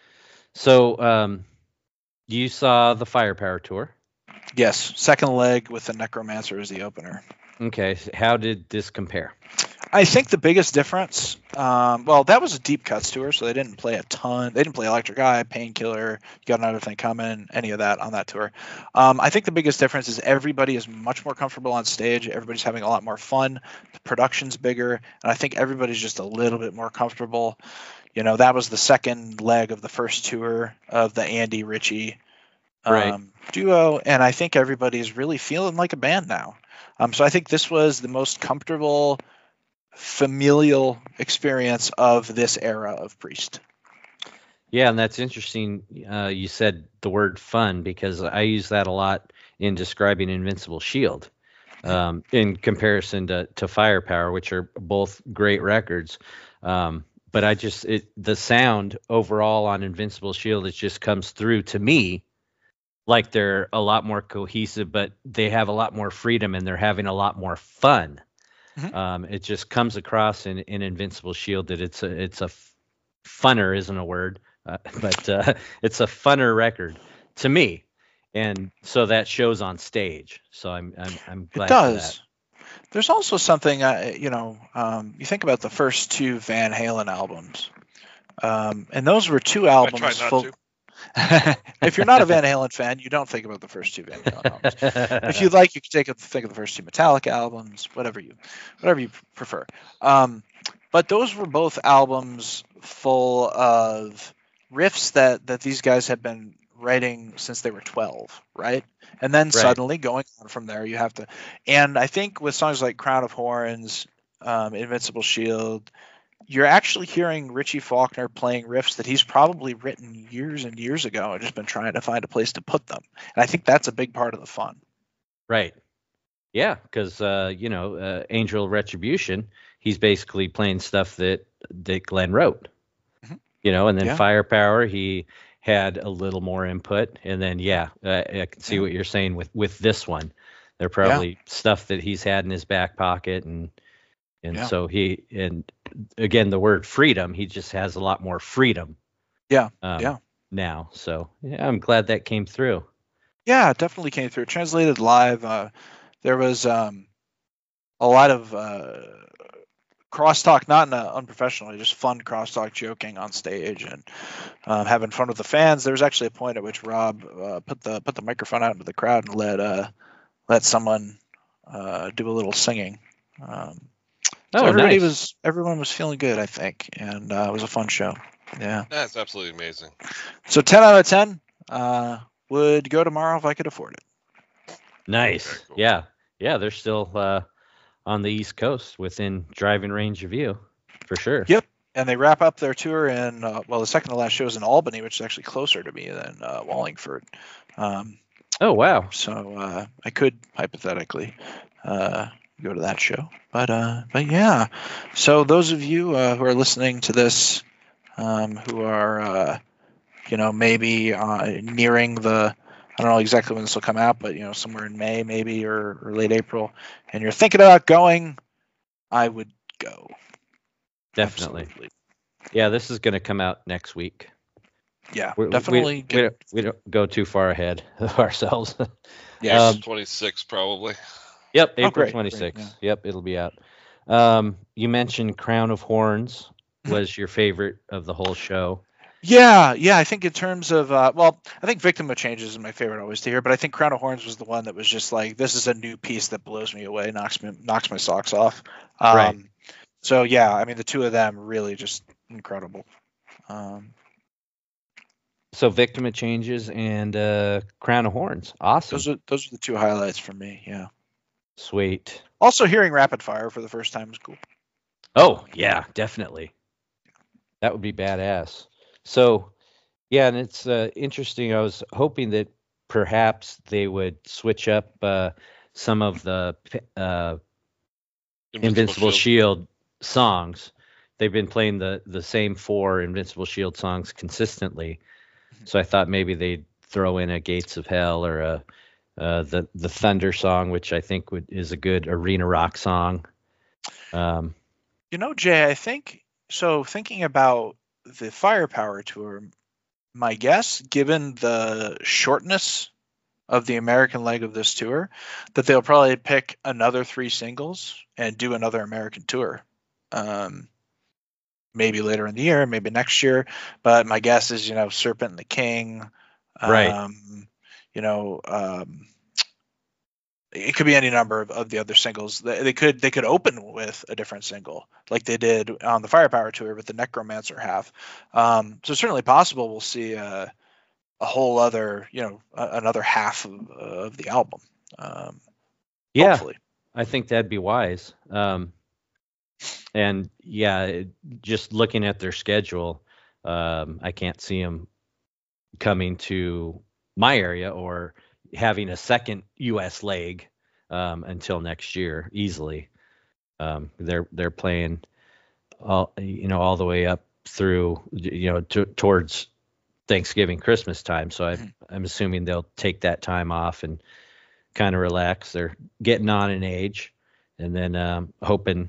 So, um, you saw the Firepower tour. Yes, second leg with the Necromancer as the opener. Okay, so how did this compare? I think the biggest difference, um, well, that was a deep cuts tour, so they didn't play a ton. They didn't play Electric Eye, Painkiller, You Got Another Thing Coming, any of that on that tour. Um, I think the biggest difference is everybody is much more comfortable on stage. Everybody's having a lot more fun. The production's bigger, and I think everybody's just a little bit more comfortable. You know, that was the second leg of the first tour of the Andy Ritchie um, Right. duo, and I think everybody's really feeling like a band now. Um, so I think this was the most comfortable, familial experience of this era of Priest. Yeah, and that's interesting. Uh, you said the word fun, because I use that a lot in describing Invincible Shield, um, in comparison to, to Firepower, which are both great records. Um, but I just, it, the sound overall on Invincible Shield, it just comes through to me like they're a lot more cohesive, but they have a lot more freedom and they're having a lot more fun. Mhm. Um, it just comes across in, in Invincible Shield that it's a, it's a f- funner isn't a word, uh, but uh, it's a funner record to me. And so that shows on stage. So I'm, I'm, I'm glad It for that. does. There's also something, uh, you know, um, you think about the first two Van Halen albums, um, and those were two I albums try not full. to. If you're not a Van Halen fan, you don't think about the first two Van Halen albums. If you'd like, you could take a think of the first two Metallica albums, whatever you, whatever you prefer. Um, but those were both albums full of riffs that that these guys had been writing since they were twelve, right? And then Right. suddenly going on from there, you have to. And I think with songs like Crown of Horns, um, Invincible Shield, you're actually hearing Richie Faulkner playing riffs that he's probably written years and years ago and just been trying to find a place to put them. And I think that's a big part of the fun. Right. Yeah, because uh, you know, uh, Angel Retribution, he's basically playing stuff that that Glenn wrote. Mhm. You know, and then Yeah. Firepower, he had a little more input, and then yeah, uh, I can see Yeah. what you're saying with with this one. They're probably stuff that he's had in his back pocket, and and Yeah. so he and again the word freedom, he just has a lot more freedom. Yeah. Um, Yeah. Now, so yeah, I'm glad that came through. Yeah, it definitely came through. Translated live, uh, there was um, a lot of uh, crosstalk, not in an unprofessional, just fun crosstalk joking on stage and um, having fun with the fans. There was actually a point at which Rob uh, put the put the microphone out into the crowd and let uh, let someone uh, do a little singing. Um, so Oh, everybody nice. was everyone was feeling good, I think, and uh, it was a fun show. Yeah. That's absolutely amazing. So ten out of ten. Uh, would go tomorrow if I could afford it. Nice. Very cool. Yeah. Yeah, they're still uh, on the East Coast within driving range of you, for sure. Yep. And they wrap up their tour in, uh, well, the second to last show is in Albany, which is actually closer to me than uh, Wallingford. Um, Oh, wow. so uh, I could hypothetically uh, go to that show. But uh, but yeah. So those of you uh, who are listening to this, um, who are, uh, you know, maybe uh, nearing the, I don't know exactly when this will come out, but, you know, somewhere in May maybe or, or late April, and you're thinking about going, I would go. Definitely. Absolutely. Yeah, this is going to come out next week. Yeah, We, definitely. We, we, get- don't, we don't go too far ahead of ourselves. yes. Um, twenty-six probably. Yep, Oh, April great, great, twenty-sixth. yeah. Yep, it'll be out. Um, you mentioned Crown of Horns was your favorite of the whole show. Yeah, yeah. I think in terms of, uh, well, I think Victim of Changes is my favorite always to hear, but I think Crown of Horns was the one that was just like, this is a new piece that blows me away, knocks me, knocks my socks off. Um, Right. So yeah, I mean, the two of them really just incredible. Um, So Victim of Changes and uh, Crown of Horns. Awesome. Those are those are the two highlights for me. Yeah. Sweet. Also, hearing Rapid Fire for the first time is cool. Oh yeah, definitely. That would be badass. So yeah, and it's uh, interesting. I was hoping that perhaps they would switch up uh, some of the uh, Invincible, Invincible Shield. Shield songs. They've been playing the the same four Invincible Shield songs consistently. So I thought maybe they'd throw in a Gates of Hell or a uh, the the Thunder song, which I think would, is a good arena rock song. Um, You know, Jay, I think so. Thinking about the Firepower tour, my guess, given the shortness of the American leg of this tour, that they'll probably pick another three singles and do another American tour. Um, maybe later in the year, maybe next year. But my guess is, you know, Serpent and the King. Um, Right. You know, um, it could be any number of, of the other singles. They, they could they could open with a different single, like they did on the Firepower tour with the Necromancer half. Um, so certainly possible we'll see a, a whole other, you know, a, another half of, of the album. Um, yeah, hopefully. I think that'd be wise. Um, and yeah, it, just looking at their schedule, um, I can't see them coming to my area or having a second U S leg um, until next year easily. Um, they're they're playing all you know all the way up through you know to, towards Thanksgiving, Christmas time. So I, I'm assuming they'll take that time off and kind of relax. They're getting on in age, and then um, hoping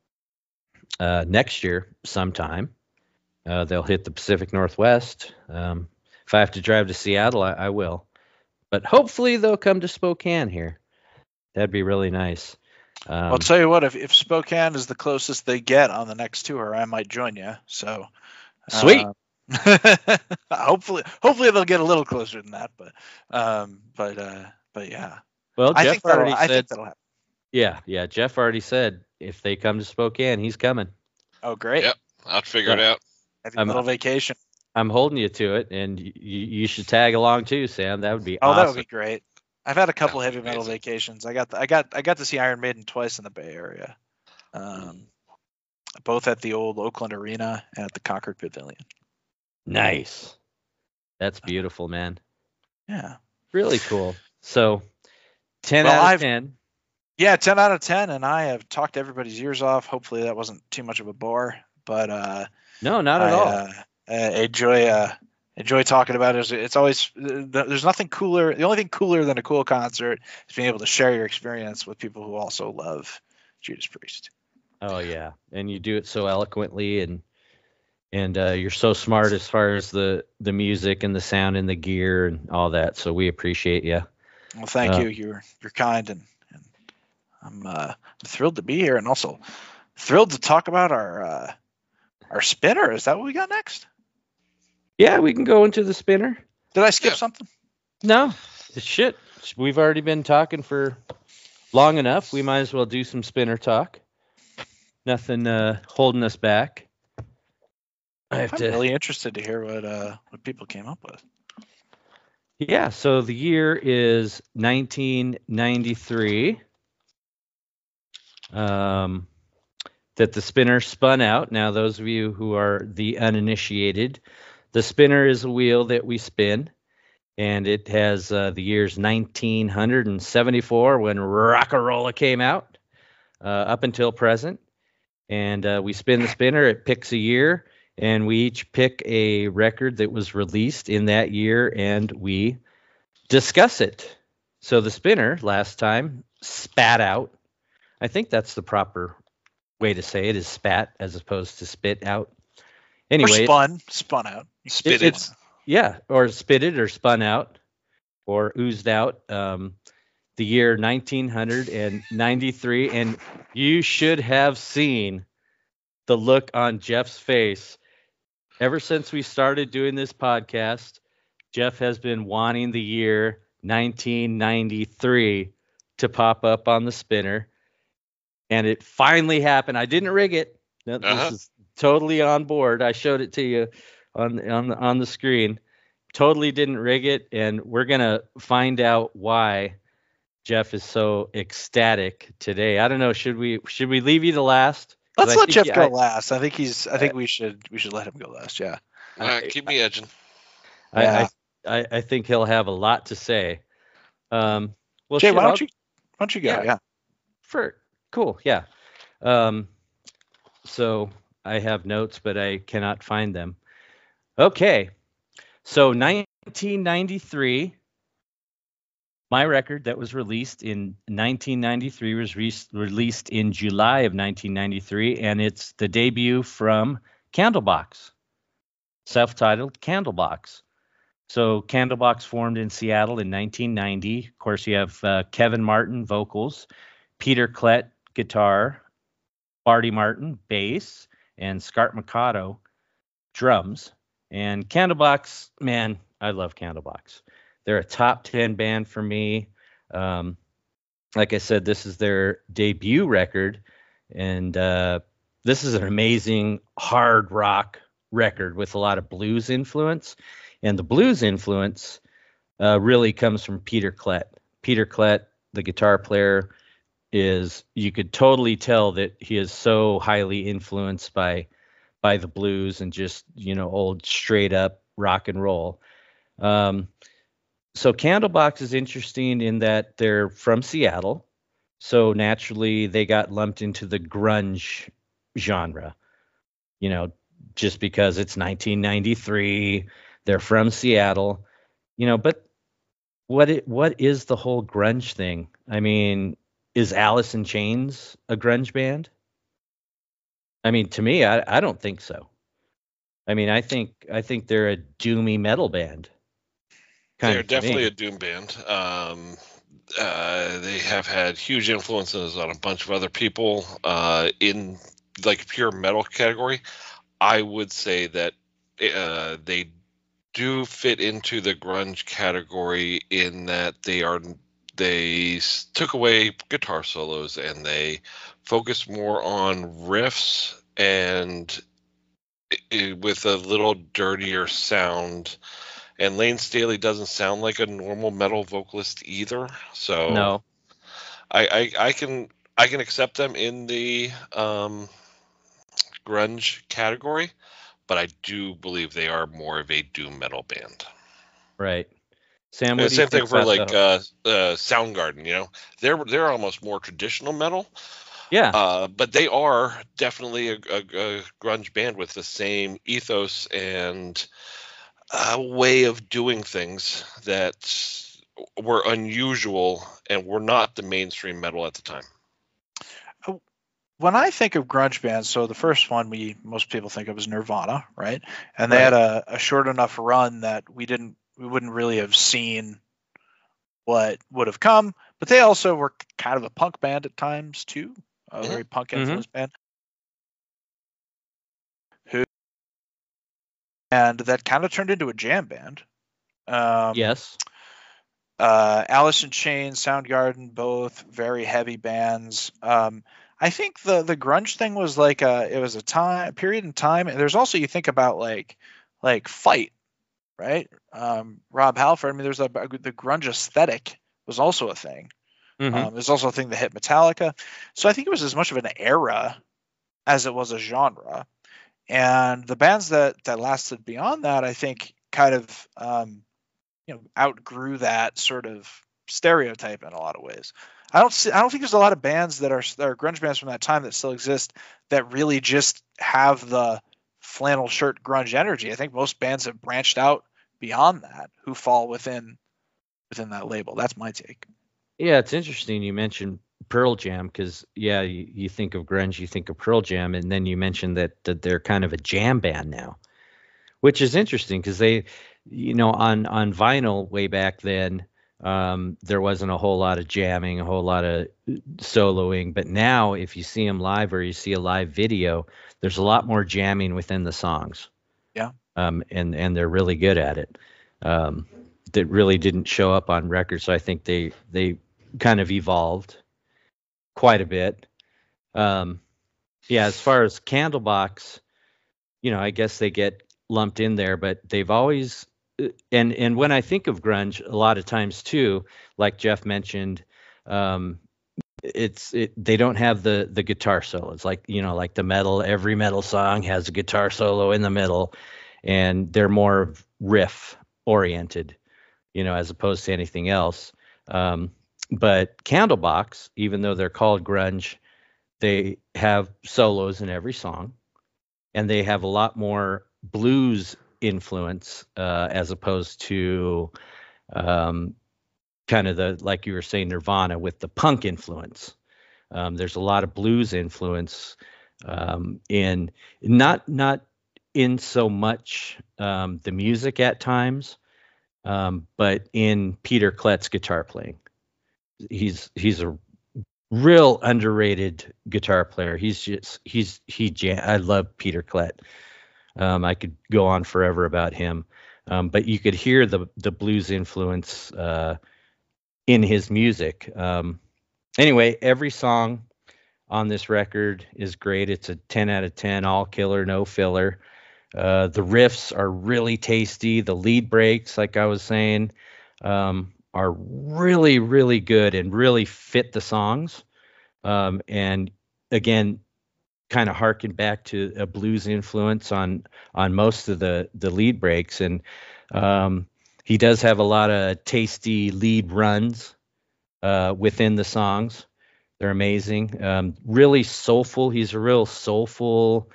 uh, next year sometime uh, they'll hit the Pacific Northwest. Um, if I have to drive to Seattle, I, I will. But hopefully they'll come to Spokane here. That'd be really nice. Um, I'll tell you what, if, if Spokane is the closest they get on the next tour, I might join you. So sweet. Uh, hopefully, hopefully they'll get a little closer than that. But, um, but, uh, but yeah. Well, I Jeff think that'll, already I said. think that'll happen. Yeah, yeah. Jeff already said if they come to Spokane, he's coming. Oh, great. Yep, I'll figure it Yeah. out. Have a I'm- little vacation. I'm holding you to it, and you, you should tag along too, Sam. That would be Oh, awesome. that would be great. I've had a couple That would heavy be metal amazing. vacations. I got, the, I got, I got to see Iron Maiden twice in the Bay Area, um, both at the old Oakland Arena and at the Concord Pavilion. Nice. That's beautiful, man. Yeah. Really cool. So, ten Well, out of I've- ten. Yeah, ten out of ten, and I have talked everybody's ears off. Hopefully that wasn't too much of a bore, but uh, No, not at I, all. Uh, uh, enjoy uh, enjoy talking about it. It's always there's nothing cooler. The only thing cooler than a cool concert is being able to share your experience with people who also love Judas Priest. Oh yeah, and you do it so eloquently, and and uh, you're so smart as far as the the music and the sound and the gear and all that. So we appreciate you. Well, thank Uh, you. You're you're kind, and, and I'm uh, thrilled to be here, and also thrilled to talk about our uh, our spinner. Is that what we got next? Yeah, we can go into the spinner. Did I skip Yeah. something? No, shit. We've already been talking for long enough. We might as well do some spinner talk. Nothing uh, holding us back. I have I'm to. really interested to hear what uh, what people came up with. Yeah, so the year is nineteen ninety-three. Um, that the spinner spun out. Now, those of you who are the uninitiated, the spinner is a wheel that we spin, and it has uh, the years nineteen seventy-four when Rock-a-Rolla came out, uh, up until present. And uh, we spin the spinner. It picks a year, and we each pick a record that was released in that year, and we discuss it. So the spinner last time spat out. I think that's the proper way to say it, is spat as opposed to spit out. Anyway, Or spun, spun out. Spit it- it. it's yeah, or spitted or spun out or oozed out. Um, the year nineteen ninety-three, and you should have seen the look on Jeff's face. Ever since we started doing this podcast, Jeff has been wanting the year nineteen ninety-three to pop up on the spinner, and it finally happened. I didn't rig it. No, Uh-huh. This is totally on board. I showed it to you on on the, on the screen. totally didn't rig it, and we're gonna find out why Jeff is so ecstatic today. I don't know. Should we should we leave you to last? Let's I let Jeff he, go I, last. I think he's. I think we should. We should let him go last. Yeah. Uh, keep me edging. I, Yeah. I, I I think he'll have a lot to say. Um, well, Jay, shit, why don't I'll- you? Why don't you go? Yeah. Yeah. For cool, yeah. Um, so I have notes, but I cannot find them. Okay, so nineteen ninety-three, my record that was released in nineteen ninety-three was re- released in July of nineteen ninety-three, and it's the debut from Candlebox, self-titled Candlebox. So Candlebox formed in Seattle in nineteen ninety. Of course, you have uh, Kevin Martin vocals, Peter Klett guitar, Barty Martin bass, and Scart Mikado drums. And Candlebox, man, I love Candlebox. They're a top ten band for me. Um, like I said, this is their debut record, and uh, this is an amazing hard rock record with a lot of blues influence. And the blues influence uh, really comes from Peter Klett. Peter Klett, the guitar player, is, you could totally tell that he is so highly influenced by by the blues and just, you know, old straight up rock and roll. Um, so Candlebox is interesting in that they're from Seattle, so naturally they got lumped into the grunge genre. You know, just because it's nineteen ninety-three, they're from Seattle, you know. But what it, what is the whole grunge thing? I mean, is Alice in Chains a grunge band? I mean, to me, I, I don't think so. I mean, I think I think they're a doomy metal band. Kind They're of to me. definitely a doom band. Um, uh, they have had huge influences on a bunch of other people uh, in like pure metal category. I would say that uh, they do fit into the grunge category in that they are they s- took away guitar solos and they focus more on riffs and i- i- with a little dirtier sound. And Lane Staley doesn't sound like a normal metal vocalist either. So No. I, I, I can I can accept them in the um, grunge category, but I do believe they are more of a doom metal band. Right. Sam, And what the do you same think thing for about like the- uh, uh, Soundgarden. You know, they're they're almost more traditional metal. Yeah. Uh, but they are definitely a, a, a grunge band with the same ethos and uh, way of doing things that were unusual and were not the mainstream metal at the time. When I think of grunge bands, so the first one we most people think of is Nirvana, right? And they Right. had a, a short enough run that we didn't we wouldn't really have seen what would have come. But they also were kind of a punk band at times too, a Mhm. very punk influenced band. Who and that kind of turned into a jam band. Um, yes. uh, Alice in Chains, Soundgarden, both very heavy bands. Um, I think the the grunge thing was like a it was a time a period in time, and there's also, you think about like like Fight, right? Um, Rob Halford. I mean, there's a the grunge aesthetic was also a thing. Mhm. Um, there's also a thing that hit Metallica. So I think it was as much of an era as it was a genre. And the bands that that lasted beyond that, I think, kind of um, you know outgrew that sort of stereotype in a lot of ways. I don't see, I don't think there's a lot of bands that are that are grunge bands from that time that still exist that really just have the flannel shirt grunge energy. I think most bands have branched out beyond that who fall within within that label. That's my take. Yeah, it's interesting you mentioned Pearl Jam because, yeah, you, you think of grunge, you think of Pearl Jam, and then you mentioned that, that they're kind of a jam band now, which is interesting because they, you know, on, on vinyl way back then, um, there wasn't a whole lot of jamming, a whole lot of soloing. But now if you see them live or you see a live video, there's a lot more jamming within the songs. Yeah. Um, and, and they're really good at it. Um, that really didn't show up on record. So I think they, they kind of evolved quite a bit. Um, yeah, as far as Candlebox, you know, I guess they get lumped in there, but they've always and and when I think of grunge, a lot of times too, like Jeff mentioned, um, it's it, they don't have the the guitar solos like you know like the metal. Every metal song has a guitar solo in the middle, and they're more riff oriented, you know, as opposed to anything else. Um, but Candlebox, even though they're called grunge, they have solos in every song, and they have a lot more blues influence uh, as opposed to um, kind of the like you were saying Nirvana with the punk influence. Um, there's a lot of blues influence um, in not not in so much um, the music at times, um, but in Peter Klett's guitar playing. He's he's a real underrated guitar player. He's just he's he jam- I love Peter Klett. Um, I could go on forever about him, um, but you could hear the the blues influence uh, in his music. Um, anyway, every song on this record is great. It's a ten out of ten, all killer, no filler. Uh, the riffs are really tasty. The lead breaks, like I was saying, um, are really, really good and really fit the songs. Um, and again, kind of harken back to a blues influence on on most of the the lead breaks. And um, he does have a lot of tasty lead runs uh, within the songs. They're amazing. Um, really soulful. He's a real soulful,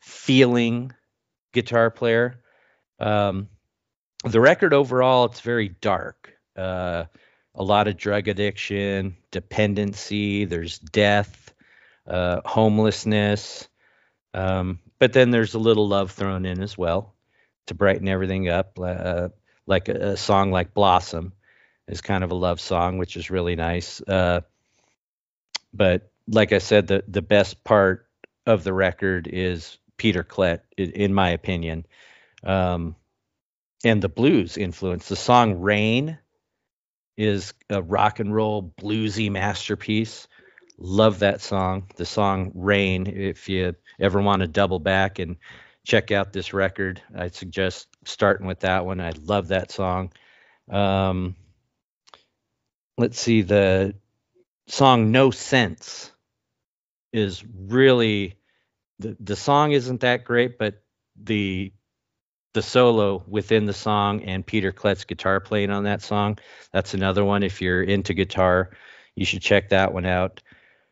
feeling guitar player. Um, the record overall, it's very dark. Uh, a lot of drug addiction, dependency. There's death, uh, homelessness. Um, but then there's a little love thrown in as well to brighten everything up. Uh, like a, a song like Blossom is kind of a love song, which is really nice. Uh, but like I said, the the best part of the record is Peter Klett, in, in my opinion, um, and the blues influence. The song "Rain" is a rock and roll bluesy masterpiece. Love that song. The song "Rain." If you ever want to double back and check out this record, I'd suggest starting with that one. I love that song. Um, let's see, the song "No Sense" is really the the song isn't that great, but the the solo within the song and Peter Klett's guitar playing on that song, that's another one. If you're into guitar, you should check that one out.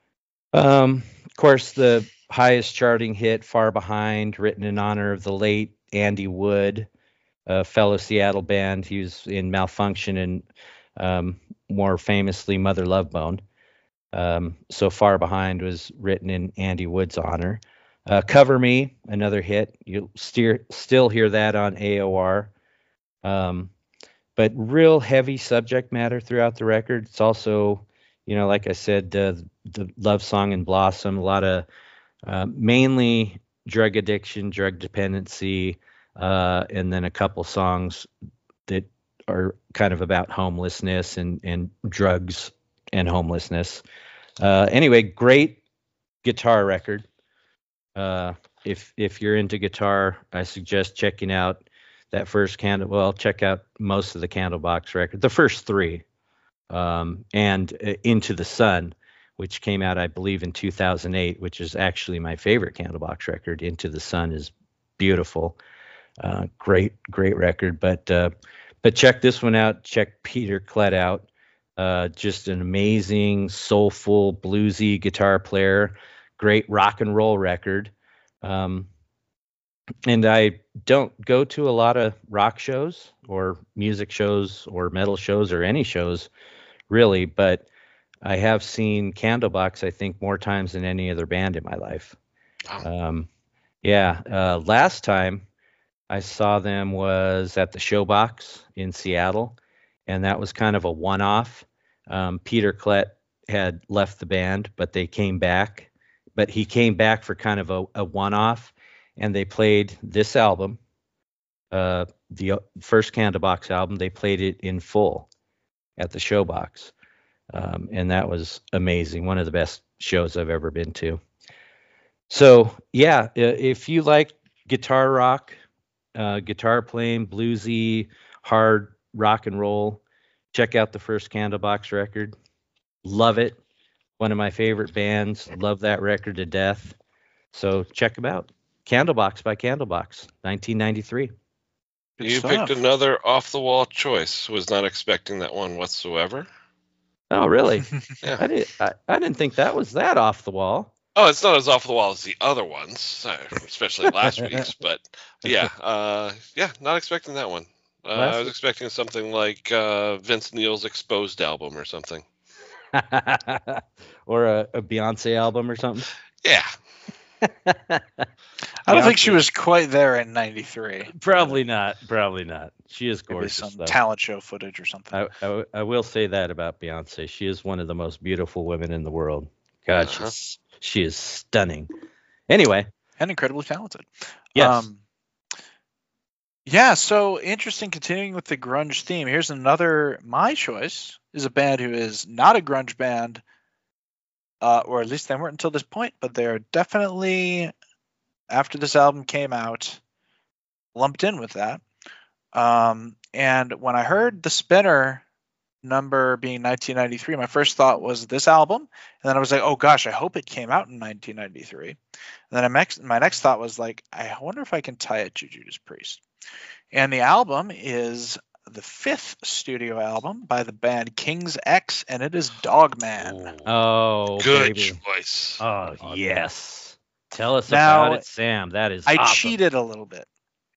Um, of course, the highest charting hit, "Far Behind," written in honor of the late Andy Wood, a fellow Seattle band. He was in Malfunction and um, more famously Mother Love Bone. Um, so "Far Behind" was written in Andy Wood's honor. Uh, "Cover Me," another hit. You'll steer, still hear that on A O R. Um, but real heavy subject matter throughout the record. It's also, you know, like I said, uh, the love song in Blossom, a lot of uh, mainly drug addiction, drug dependency, uh, and then a couple songs that are kind of about homelessness and, and drugs and homelessness. Uh, anyway, great guitar record. Uh, if if you're into guitar, I suggest checking out that first Candle. Well, check out most of the Candlebox record, the first three, um, and uh, Into the Sun, which came out, I believe, in two thousand eight, which is actually my favorite Candlebox record. Into the Sun is beautiful, uh, great great record. But uh, but check this one out. Check Peter Klett out. Uh, just an amazing, soulful, bluesy guitar player. Great rock and roll record. Um, and I don't go to a lot of rock shows or music shows or metal shows or any shows really, but I have seen Candlebox, I think, more times than any other band in my life. Um, yeah. Uh, last time I saw them was at the Showbox in Seattle, and that was kind of a one-off. Um, Peter Klett had left the band, but they came back. But he came back for kind of a, a one-off, and they played this album, uh, the first Candlebox album. They played it in full at the Showbox, um, and that was amazing. One of the best shows I've ever been to. So, yeah, if you like guitar rock, uh, guitar playing, bluesy, hard rock and roll, check out the first Candlebox record. Love it. One of my favorite bands. Love that record to death. So check them out. Candlebox by Candlebox, nineteen ninety-three. Good You stuff. picked another off-the-wall choice. Was not expecting that one whatsoever. Oh, really? Yeah. I didn't. I, I didn't think that was that off the wall. Oh, it's not as off the wall as the other ones, uh, especially last week's. But yeah, uh, yeah, not expecting that one. Uh, Last I was week- expecting something like uh, Vince Neil's Exposed album or something. Or a, a Beyonce album or something. Yeah, I don't think she Beyonce. was quite there in ninety-three. Probably not. Probably not. She is Maybe gorgeous, some though. talent show footage or something. I, I, I will say that about Beyonce. She is one of the most beautiful women in the world. God, Uh-huh. she's she is stunning. Anyway, And incredibly talented. yes. Um, yeah, so interesting. Continuing with the grunge theme, here's another. My choice is a band who is not a grunge band, uh, or at least they weren't until this point, but they're definitely, after this album came out, lumped in with that. Um, and when I heard the Spinner number being nineteen ninety-three, my first thought was this album, and then I was like, oh gosh, I hope it came out in nineteen ninety-three. And then I next, my next thought was like, I wonder if I can tie it to Judas Priest. And the album is the fifth studio album by the band King's X, and it is Dogman. Ooh, Oh, good baby. choice. Oh, yes. Tell us Now, about it, Sam. That is I awesome. cheated a little bit.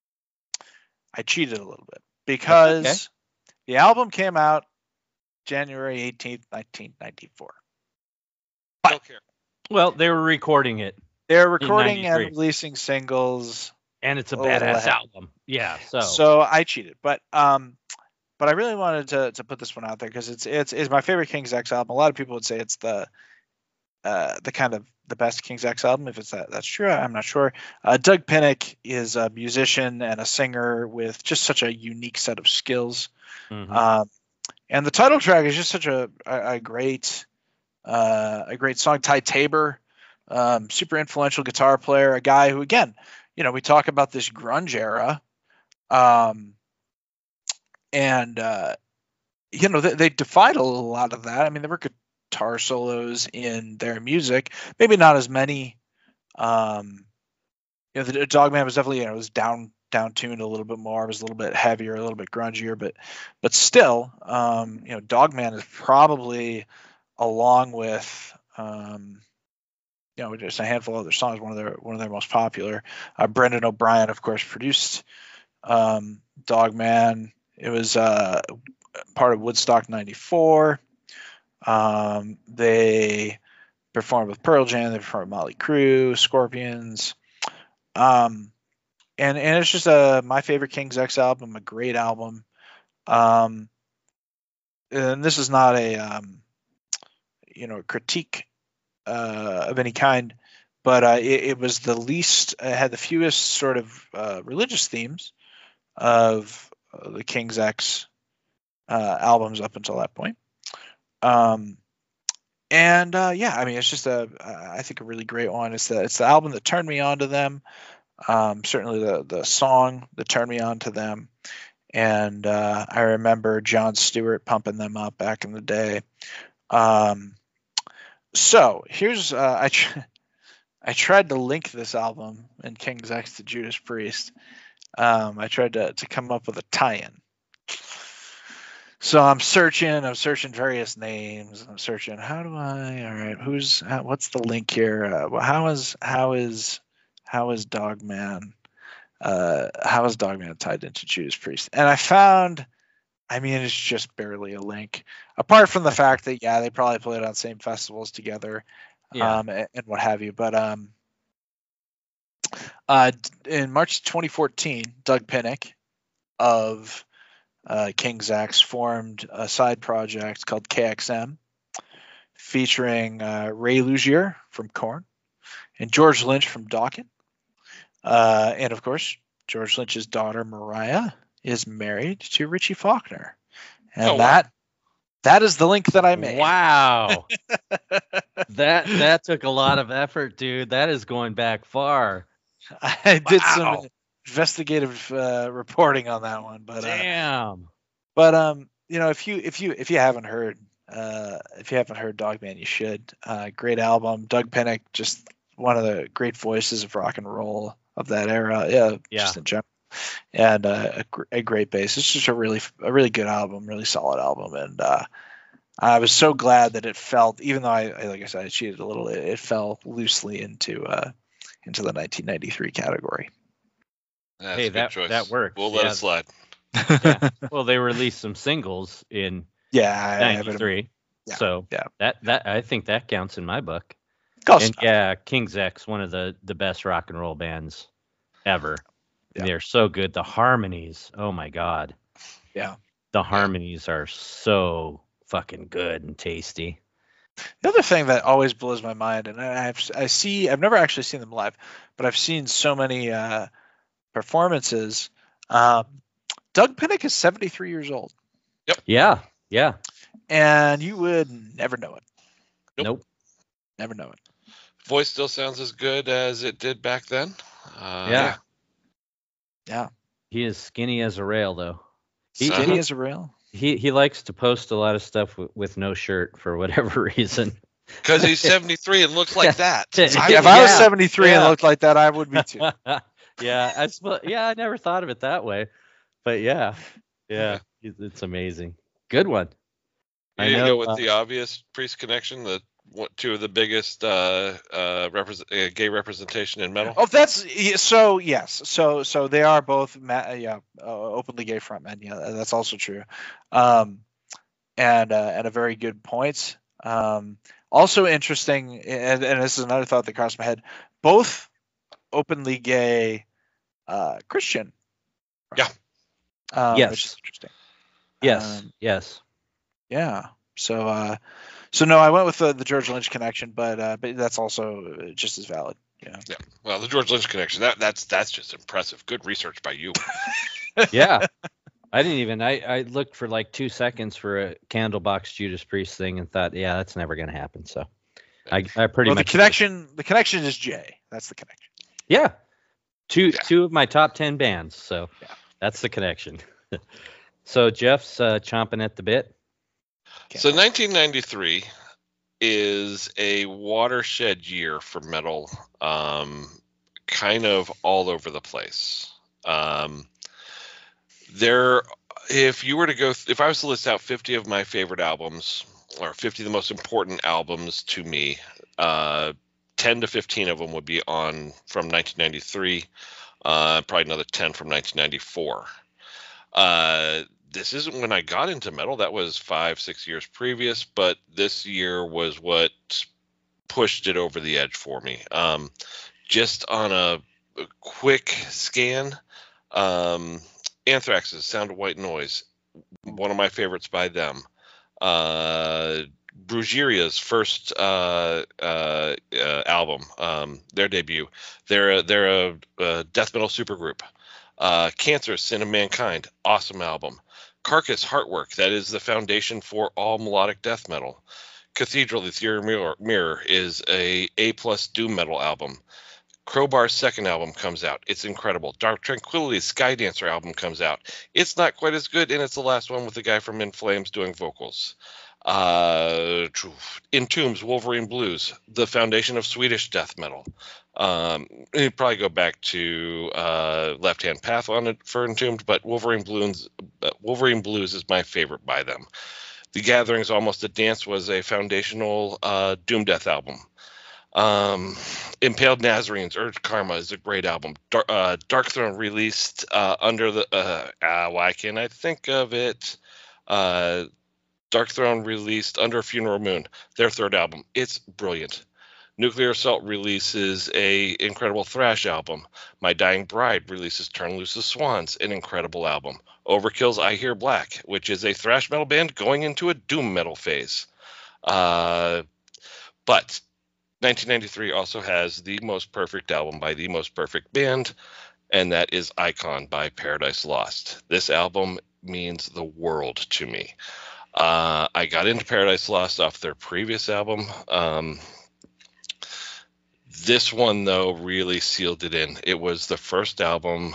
I cheated a little bit because okay. the album came out January eighteenth, nineteen ninety-four. Don't care. Well, they were recording it, They're recording and ninety-three. releasing singles. and it's a A little badass ahead. album. Yeah. So. So I cheated, but um, but I really wanted to to put this one out there because it's it's it's my favorite King's X album. A lot of people would say it's the uh the kind of the best King's X album. If it's that, that's true. I'm not sure. Uh, Doug Pinnick is a musician and a singer with just such a unique set of skills. Mhm. Um, and the title track is just such a a, a great uh, a great song. Ty Tabor, um, super influential guitar player, a guy who, again, you know, we talk about this grunge era, um, and uh, you know they, they defied a lot of that. I mean, there were guitar solos in their music, maybe not as many. Um, you know, the Dogman was definitely, you know, it was down down tuned a little bit more. It was a little bit heavier, a little bit grungier, but but still, um, you know, Dogman is probably, along with um, you know, just a handful of other songs, one of their one of their most popular. Uh, Brendan O'Brien, of course, produced um, Dogman. It was uh, part of Woodstock ninety-four. Um, they performed with Pearl Jam. They performed with Motley Crue, Scorpions. Um, and and it's just a my favorite King's X album, a great album. Um, and this is not a um, you know, a critique uh, of any kind, but uh, it, it was the least, it had the fewest sort of uh, religious themes of uh, the King's X uh, albums up until that point. Um, and uh, yeah, I mean, it's just a, I think a really great one. It's the, it's the album that turned me on to them. Um, certainly the, the song that turned me on to them. And uh, I remember Jon Stewart pumping them up back in the day. Um, so here's, uh, I, tr- I tried to link this album in King's X to Judas Priest. Um, I tried to, to come up with a tie-in. So I'm searching, I'm searching various names. I'm searching, how do I, all right, who's, how, what's the link here? Uh, well, how is, how is, how is Dogman, uh, how is Dogman tied into Judas Priest? And I found, I mean, it's just barely a link, apart from the fact that, yeah, they probably played on same festivals together, Yeah. um, and, and what have you. But um, uh, in March twenty fourteen, Doug Pinnick of uh, King's X formed a side project called K X M, featuring uh, Ray Luzier from Korn and George Lynch from Dokken. Uh, and of course, George Lynch's daughter Mariah is married to Richie Faulkner, and Oh, wow. that that is the link that I made. Wow. that that took a lot of effort, dude. That is going back far. I did Wow. some investigative uh, reporting on that one. But uh, Damn. but um, you know, if you if you if you haven't heard uh, if you haven't heard Dogman, you should. Uh, great album. Doug Pinnick, just one of the great voices of rock and roll of that era. Yeah, Yeah. just in general. And uh, a, gr- a great bass. It's just a really a really good album, really solid album, and uh, I was so glad that it felt, even though I, I like I said, I cheated a little, it, it fell loosely into uh, into the nineteen ninety-three category. That's Hey, a good that choice. that works. We'll let yeah. it slide. Yeah. Well, they released some singles in Yeah, I, I have it- ninety-three, yeah, so yeah. that that I think that counts in my book. Close And enough. yeah, King's X, one of the the best rock and roll bands ever. Yeah. They're so good. The harmonies, oh my god. Yeah. The harmonies are so fucking good and tasty. The other thing that always blows my mind, and I I've, I see, I've never actually seen them live, but I've seen so many uh, performances. Um, Doug Pinnick is seventy-three years old, Yeah, yeah. and you would never know it. Nope. Nope. Never know it. Voice still sounds as good as it did back then. Uh, Yeah. Yeah. He is skinny as a rail though. He, So- Skinny as a rail. he he likes to post a lot of stuff w- with no shirt for whatever reason. Because he's seventy-three and looks like that. Yeah. I, if I was Yeah. seventy-three and Yeah. looked like that, I would be too. yeah, I sp- yeah, I never thought of it that way, but yeah, yeah, it's, it's amazing. Good one. You I didn't know, go with uh, the obvious Priest connection, the what, two of the biggest uh, uh, represent, uh, gay representation in metal. Oh, that's yeah, so. Yes, so so they are both ma- yeah uh, openly gay frontmen. Yeah, that's also true, um, and uh, and a very good point. Um, also interesting, and, and this is another thought that crossed my head. Both openly gay uh, Christian. Yeah. Um, Yes. Which is interesting. yes, Um, yes. Yeah. So uh, so no, I went with the, the George Lynch connection, but uh, but that's also just as valid. Yeah. Yeah. Well, the George Lynch connection, that that's that's just impressive. Good research by you. Yeah. I didn't even. I, I looked for like two seconds for a Candlebox Judas Priest thing and thought, yeah, that's never going to happen. So I, I pretty Well, the much connection the connection is Jay. That's the connection. Yeah, two Yeah. two of my top ten bands. So Yeah. that's the connection. So Jeff's uh, chomping at the bit. So nineteen ninety-three is a watershed year for metal, um, kind of all over the place. Um, there, if you were to go, if I was to list out fifty of my favorite albums, or fifty of the most important albums to me, uh, ten to fifteen of them would be on from nineteen ninety-three, uh, probably another ten from nineteen ninety-four. Uh, this isn't when I got into metal. That was five, six years previous, but this year was what pushed it over the edge for me. Um, just on a, a quick scan, um, Anthrax's Sound of White Noise, one of my favorites by them. Uh, Brugeria's first uh, uh, uh, album, um, their debut. They're a, they're a, a death metal supergroup. Uh, Cancer, Sin of Mankind, awesome album. Carcass, Heartwork, that is the foundation for all melodic death metal. Cathedral, The Ethereal Mirror, Mirror is a A-plus doom metal album. Crowbar's second album comes out. It's incredible. Dark Tranquillity's Sky Dancer album comes out. It's not quite as good, and it's the last one with the guy from In Flames doing vocals. Uh, Entombed's Wolverine Blues, the foundation of Swedish death metal. Um, you'd probably go back to uh, Left Hand Path on it for Entombed, but Wolverine Blues, uh, Wolverine Blues is my favorite by them. The Gatherings, Almost a Dance was a foundational uh, doom death album. Um, Impaled Nazarenes, Urge Karma is a great album. Dark, uh, Dark Throne released uh, under the uh, uh, why can't I think of it? Uh, Dark Throne released Under Funeral Moon, their third album. It's brilliant. Nuclear Assault releases a incredible thrash album. My Dying Bride releases Turn Loose the Swans, an incredible album. Overkill's I Hear Black, which is a thrash metal band going into a doom metal phase. Uh, but nineteen ninety-three also has the most perfect album by the most perfect band, and that is Icon by Paradise Lost. This album means the world to me. Uh, I got into Paradise Lost off their previous album. Um, This one, though, really sealed it in. It was the first album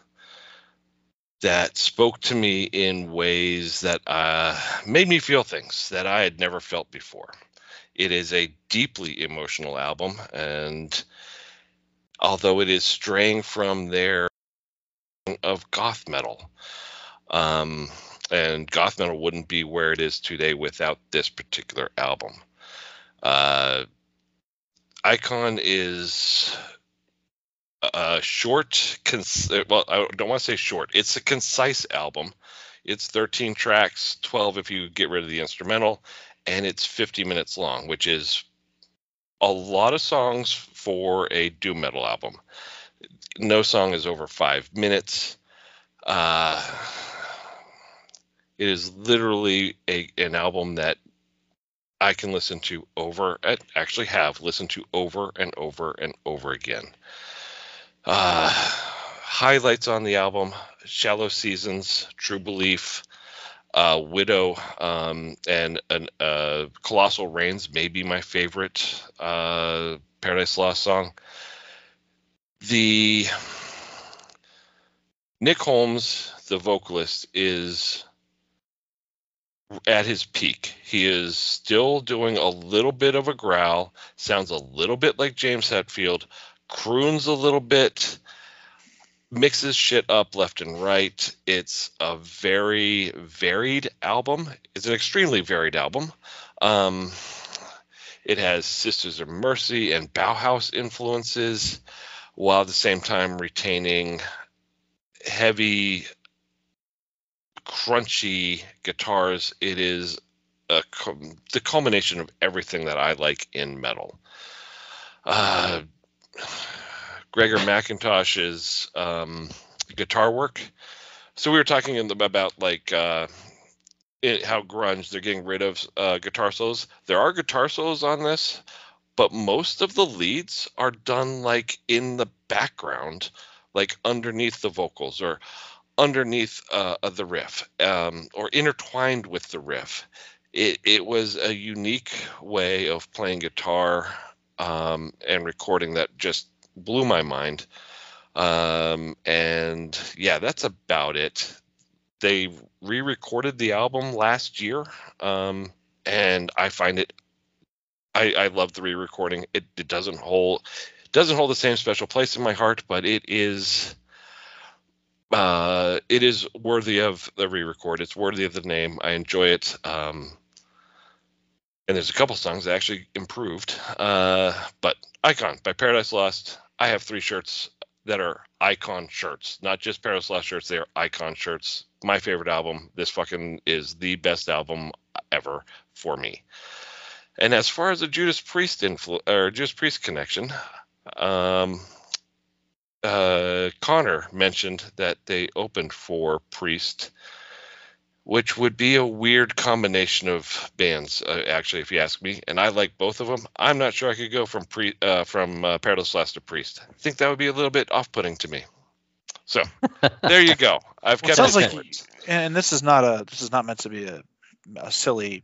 that spoke to me in ways that uh, made me feel things that I had never felt before. It is a deeply emotional album, and although it is straying from their of goth metal, um, and goth metal wouldn't be where it is today without this particular album. Uh, Icon is a short, cons- well, I don't want to say short. It's a concise album. It's thirteen tracks, twelve if you get rid of the instrumental, and it's fifty minutes long, which is a lot of songs for a doom metal album. No song is over five minutes. Uh, it is literally a an album that I can listen to over, and actually have listened to over and over and over again. Uh, highlights on the album: Shallow Seasons, True Belief, uh, Widow, um, and an, uh, Colossal Rains may be my favorite uh, Paradise Lost song. The Nick Holmes, the vocalist, is at his peak. He is still doing a little bit of a growl, sounds a little bit like James Hetfield, croons a little bit, mixes shit up left and right. It's a very varied album. It's an extremely varied album. Um, it has Sisters of Mercy and Bauhaus influences, while at the same time retaining heavy, crunchy guitars. It is a, the culmination of everything that I like in metal. Uh, Gregor McIntosh's um, guitar work. So we were talking in the, about like uh, it, how grunge, they're getting rid of uh, guitar solos. There are guitar solos on this, but most of the leads are done like in the background, like underneath the vocals or underneath uh, the riff, um, or intertwined with the riff. It, it was a unique way of playing guitar um, and recording that just blew my mind. Um, and yeah, that's about it. They re-recorded the album last year, um, and I find it, I, I love the re-recording. It, it doesn't hold, doesn't hold the same special place in my heart, but it is, uh, it is worthy of the re-record. It's worthy of the name. I enjoy it. Um, and there's a couple songs that actually improved. Uh, but Icon by Paradise Lost. I have three shirts that are Icon shirts, not just Paradise Lost shirts. They are Icon shirts. My favorite album. This fucking is the best album ever for me. And as far as the Judas Priest influ- or Judas Priest connection, um, uh, Connor mentioned that they opened for Priest, which would be a weird combination of bands, uh, actually, if you ask me. And I like both of them. I'm not sure I could go from pre, uh, from uh, Paradise Lost to Priest. I think that would be a little bit off-putting to me. So there you go. I've well, kept it sounds like, you, and this is not a this is not meant to be a, a silly.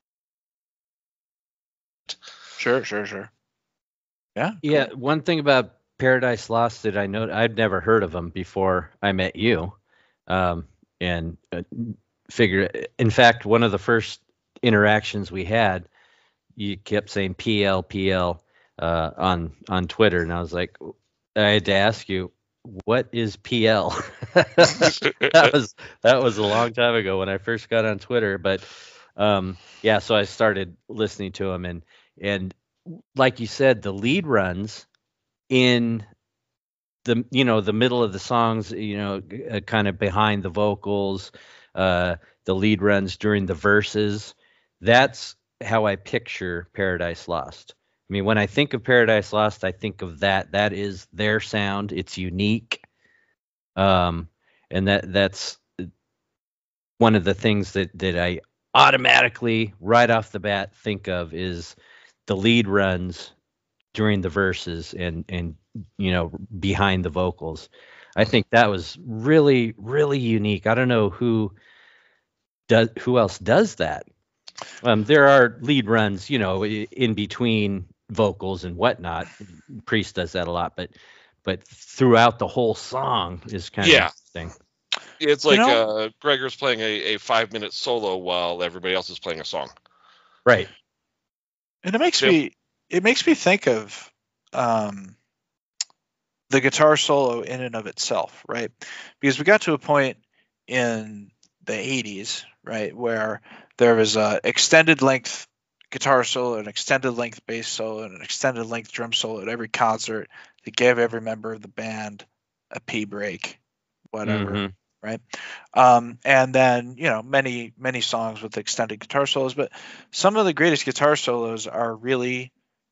Sure, sure, sure. Yeah. Yeah. Cool. One thing about Paradise Lost that I know, I'd never heard of them before I met you, um, and. Uh, figure in fact one of the first interactions we had, you kept saying P L P L uh on on Twitter, and I was like, I had to ask you, what is P L? that was that was a long time ago when I first got on Twitter, but um yeah, so I started listening to him, and and like you said, the lead runs in the you know the middle of the songs, you know uh, kind of behind the vocals. Uh, the lead runs during the verses. That's how I picture Paradise Lost. I mean, when I think of Paradise Lost, I think of that. That is their sound. It's unique. Um, and that that's one of the things that, that I automatically, right off the bat, think of is the lead runs during the verses and, and you know, behind the vocals. I think that was really, really unique. I don't know who does who else does that. Um, there are lead runs, you know, in between vocals and whatnot. Priest does that a lot, but but throughout the whole song is kind Yeah. of interesting. It's like You know- uh, Gregor's playing a, a five minute solo while everybody else is playing a song. Right. And it makes Yep. me it makes me think of um, the guitar solo in and of itself, right? Because we got to a point in the eighties, right, where there was a extended length guitar solo, an extended length bass solo, and an extended length drum solo at every concert that gave every member of the band a pee break, whatever. Mhm. Right. Um, and then, you know, many, many songs with extended guitar solos, but some of the greatest guitar solos are really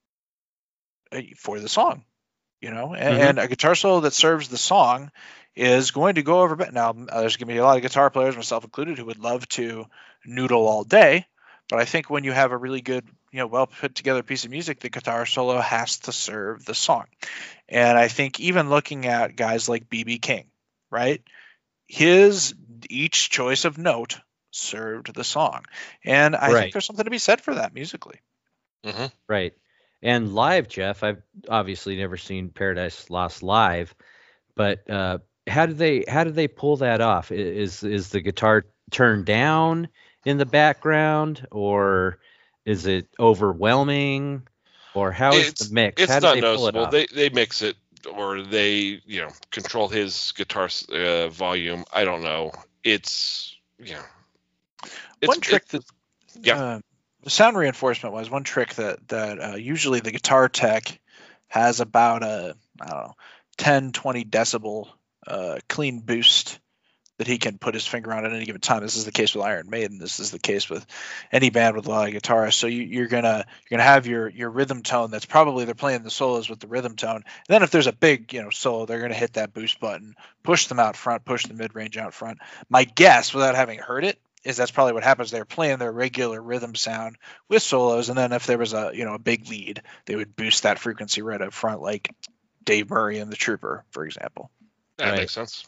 uh, for the song, you know, and, Mhm. and a guitar solo that serves the song is going to go over. But now uh, there's going to be a lot of guitar players, myself included, who would love to noodle all day. But I think when you have a really good, you know, well put together piece of music, the guitar solo has to serve the song. And I think even looking at guys like B B King, right? His each choice of note served the song, and I Right. think there's something to be said for that musically. Mm-hmm. Right. And live, Jeff, I've obviously never seen Paradise Lost live, but uh, how did they how did they pull that off? I- Is is the guitar turned down in the background, or is it overwhelming, or how is It's the mix? it's How did not they pull it noticeable. off? They they mix it, or they you know control his guitar uh, volume. I don't know. It's you know. It's, One trick it- that yeah. uh, sound reinforcement was one trick that that uh, usually the guitar tech has about a I don't know ten twenty decibel uh, clean boost that he can put his finger on at any given time. This is the case with Iron Maiden. This is the case with any band with a lot of guitarists. So you, you're gonna you're gonna have your your rhythm tone. That's probably they're playing the solos with the rhythm tone. And then if there's a big you know solo, they're gonna hit that boost button, push them out front, push the mid range out front. My guess, without having heard it, is that's probably what happens. They're playing their regular rhythm sound with solos, and then if there was a you know a big lead, they would boost that frequency right up front, like Dave Murray and the Trooper, for example. That Right. makes sense.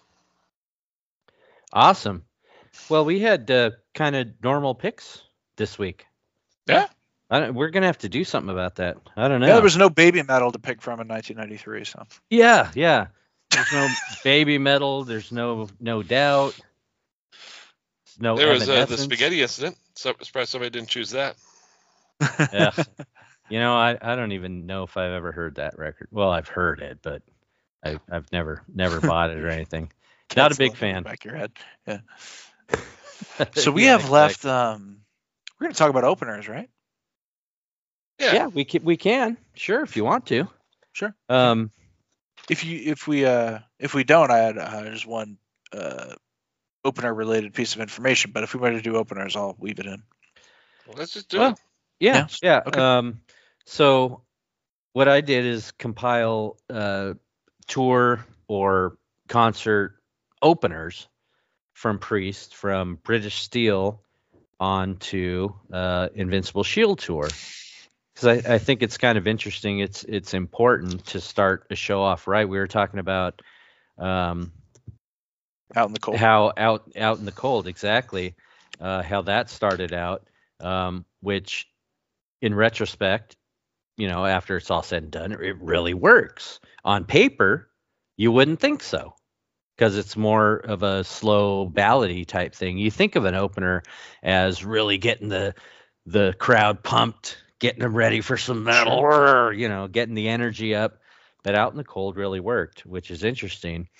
Awesome. Well, we had uh, kind of normal picks this week. Yeah. I don't, we're gonna have to do something about that. I don't know. Yeah, there was no baby metal to pick from in nineteen ninety-three, so. Yeah, yeah. There's no baby metal. There's no no doubt. There's no There was uh, the Evanescence. spaghetti incident. So surprised somebody didn't choose that. Yeah. You know, I, I don't even know if I've ever heard that record. Well, I've heard it, but I, I've never never bought it or anything. Not a big Cancel it in the fan. Back of your head. Yeah. So we Yeah, have left. exactly. Um, we're going to talk about openers, right? Yeah. Yeah, we can. We can. Sure, if you want to. Sure. Um. If you if we uh if we don't, I had uh, just one uh opener related piece of information. But if we were to do openers, I'll weave it in. Well, let's just do Well, it. Yeah, Yeah, yeah. okay. Um, so what I did is compile uh, tour or concert openers from Priest, from British Steel on to uh, Invincible Shield tour. Because I, I think it's kind of interesting. It's it's important to start a show off right. We were talking about um, Out in the cold. how out out in the cold, exactly, uh, how that started out, um, which in retrospect, you know, after it's all said and done, it really works. On paper, you wouldn't think so, because it's more of a slow ballady type thing. You think of an opener as really getting the the crowd pumped, getting them ready for some metal, or, you know, getting the energy up. But Out in the Cold really worked, which is interesting.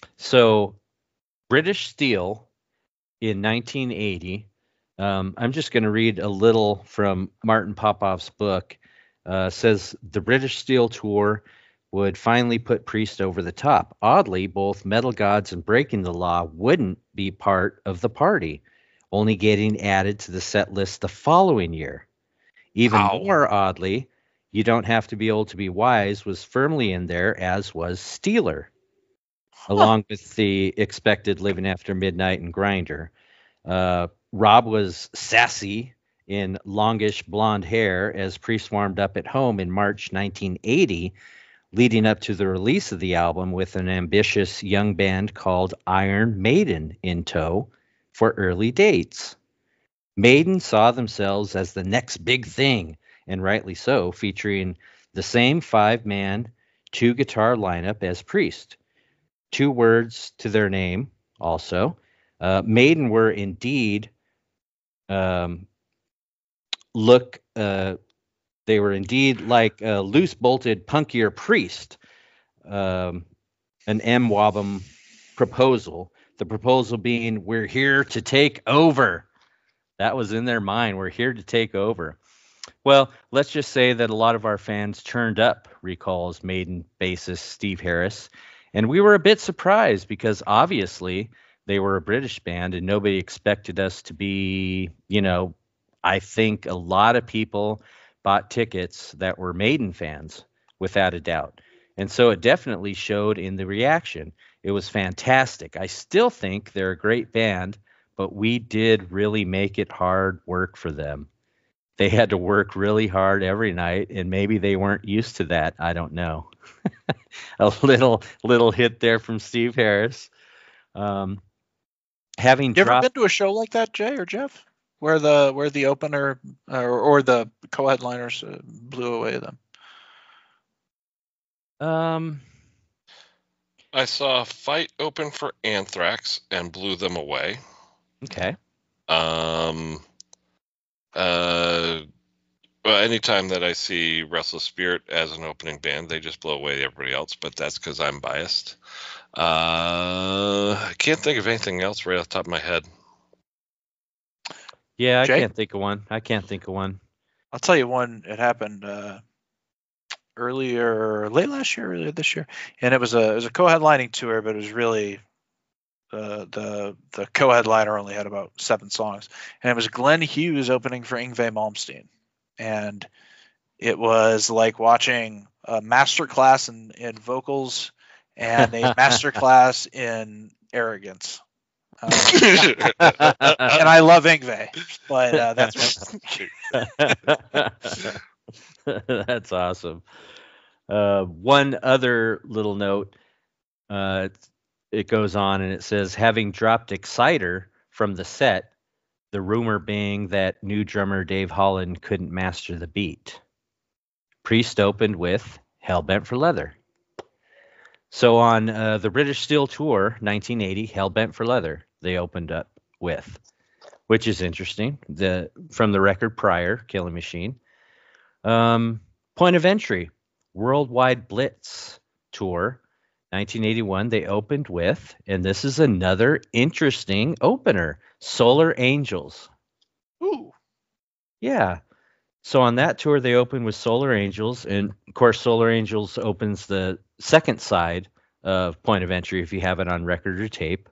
So British Steel in nineteen eighty. Um, I'm just going to read a little from Martin Popoff's book. Uh, says the British Steel tour would finally put Priest over the top. Oddly, both Metal Gods and Breaking the Law wouldn't be part of the party, only getting added to the set list the following year. Even Wow. more oddly, You Don't Have to Be Old to Be Wise was firmly in there, as was Steeler, along with the expected Living After Midnight and Grinder. Uh, Rob was sassy in Longish Blonde Hair as Priest warmed up at home in March nineteen eighty, leading up to the release of the album, with an ambitious young band called Iron Maiden in tow for early dates. Maiden saw themselves as the next big thing, and rightly so, featuring The same five-man, two-guitar lineup as Priest. Two words to their name also. Uh, Maiden were indeed um, look. Uh, they were indeed like a loose-bolted, punkier Priest. Um, an M. Wobham proposal. The proposal being, we're here to take over. That was in their mind. We're here to take over. Well, let's just say that a lot of our fans turned up, recalls Maiden bassist Steve Harris. And we were a bit surprised because obviously they were a British band and nobody expected us to be, you know, I think a lot of people bought tickets that were Maiden fans, without a doubt. And so it definitely showed in the reaction. It was fantastic. I still think they're a great band, but we did really make it hard work for them. They had to work really hard every night, and maybe they weren't used to that. I don't know. A little little hit there from Steve Harris. Um, having You ever dropped, been to a show like that, Jay or Jeff, where the where the opener uh, or, or the co-headliners uh, blew away them? um, I saw Fight open for Anthrax and blew them away. okay. Um, uh, well, anytime that I see Restless Spirit as an opening band, they just blow away everybody else, but that's because I'm biased. Uh, I can't think of anything else right off the top of my head. Yeah, I Jay? can't think of one. I can't think of one. I'll tell you one. It happened uh, earlier, late last year, earlier this year, and it was a it was a co-headlining tour, but it was really uh, the the co-headliner only had about seven songs, and it was Glenn Hughes opening for Yngwie Malmsteen, and it was like watching a master class in, in vocals and a master class in arrogance. Um, and I love Yngwie, but uh, that's what... That's awesome. Uh, one other little note, uh, it goes on and it says, having dropped Exciter from the set, the rumor being that new drummer Dave Holland couldn't master the beat. Priest opened with Hellbent for Leather. So on uh, the British Steel Tour, nineteen eighty, Hellbent for Leather, they opened up with, which is interesting. The from the record prior, Killing Machine. Um, Point of Entry, Worldwide Blitz Tour, nineteen eighty-one, they opened with, and this is another interesting opener, Solar Angels. Ooh. Yeah. So on that tour, they opened with Solar Angels, and of course, Solar Angels opens the second side of Point of Entry if you have it on record or tape.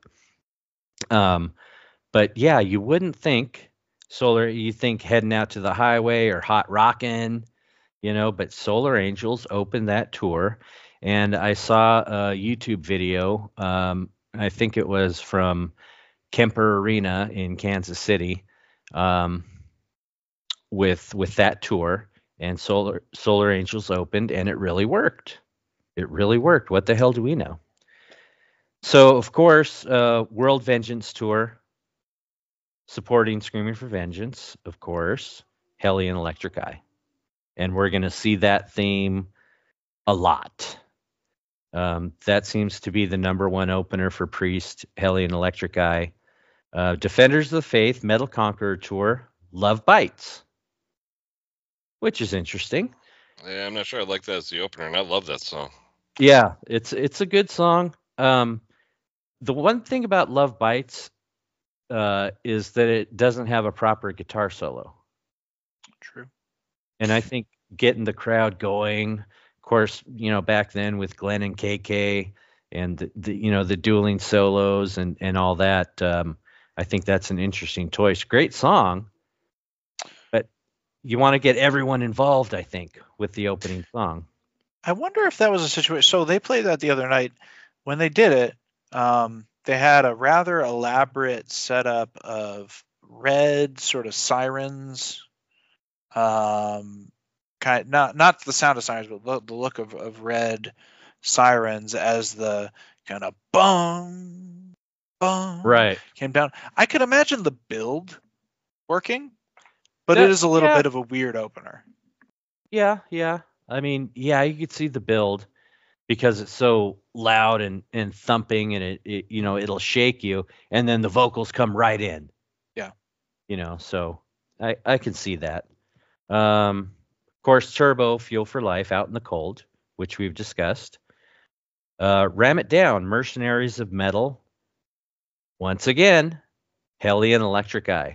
Um, but yeah, you wouldn't think Solar, you think Heading Out to the Highway or Hot Rockin', you know, but Solar Angels opened that tour, and I saw a YouTube video. Um, I think it was from Kemper Arena in Kansas City. Um, with with that tour, and Solar Solar Angels opened, and it really worked. It really worked. What the hell do we know? So, of course, uh, World Vengeance Tour, supporting Screaming for Vengeance, of course, Hellion Electric Eye. And we're going to see that theme a lot. Um, that seems to be the number one opener for Priest, Hellion Electric Eye. Uh, Defenders of the Faith, Metal Conqueror Tour, Love Bites, which is interesting. Yeah, I'm not sure I like that as the opener, and I love that song. Yeah, it's it's a good song. Um, the one thing about Love Bites uh, is that it doesn't have a proper guitar solo. True. And I think getting the crowd going, of course, you know, back then with Glenn and K K and the, the you know the dueling solos and and all that, um, I think that's an interesting choice. Great song. You want to get everyone involved, I think, with the opening song. I wonder if that was a situation. So they played that the other night. When they did it, um, they had a rather elaborate setup of red sort of sirens. Um, kind of, not not the sound of sirens, but the, the look of, of red sirens as the kind of bum bum right came down. I could imagine the build working. But that, it is a little yeah. bit of a weird opener. Yeah, yeah. I mean, yeah, you could see the build because it's so loud and, and thumping and it, it, you know, it'll shake you. And then the vocals come right in, Yeah. you know, so I, I can see that. Um, of course, Turbo, Fuel for Life, Out in the Cold, which we've discussed. Uh, Ram It Down, Mercenaries of Metal. Once again, Hellion Electric Eye.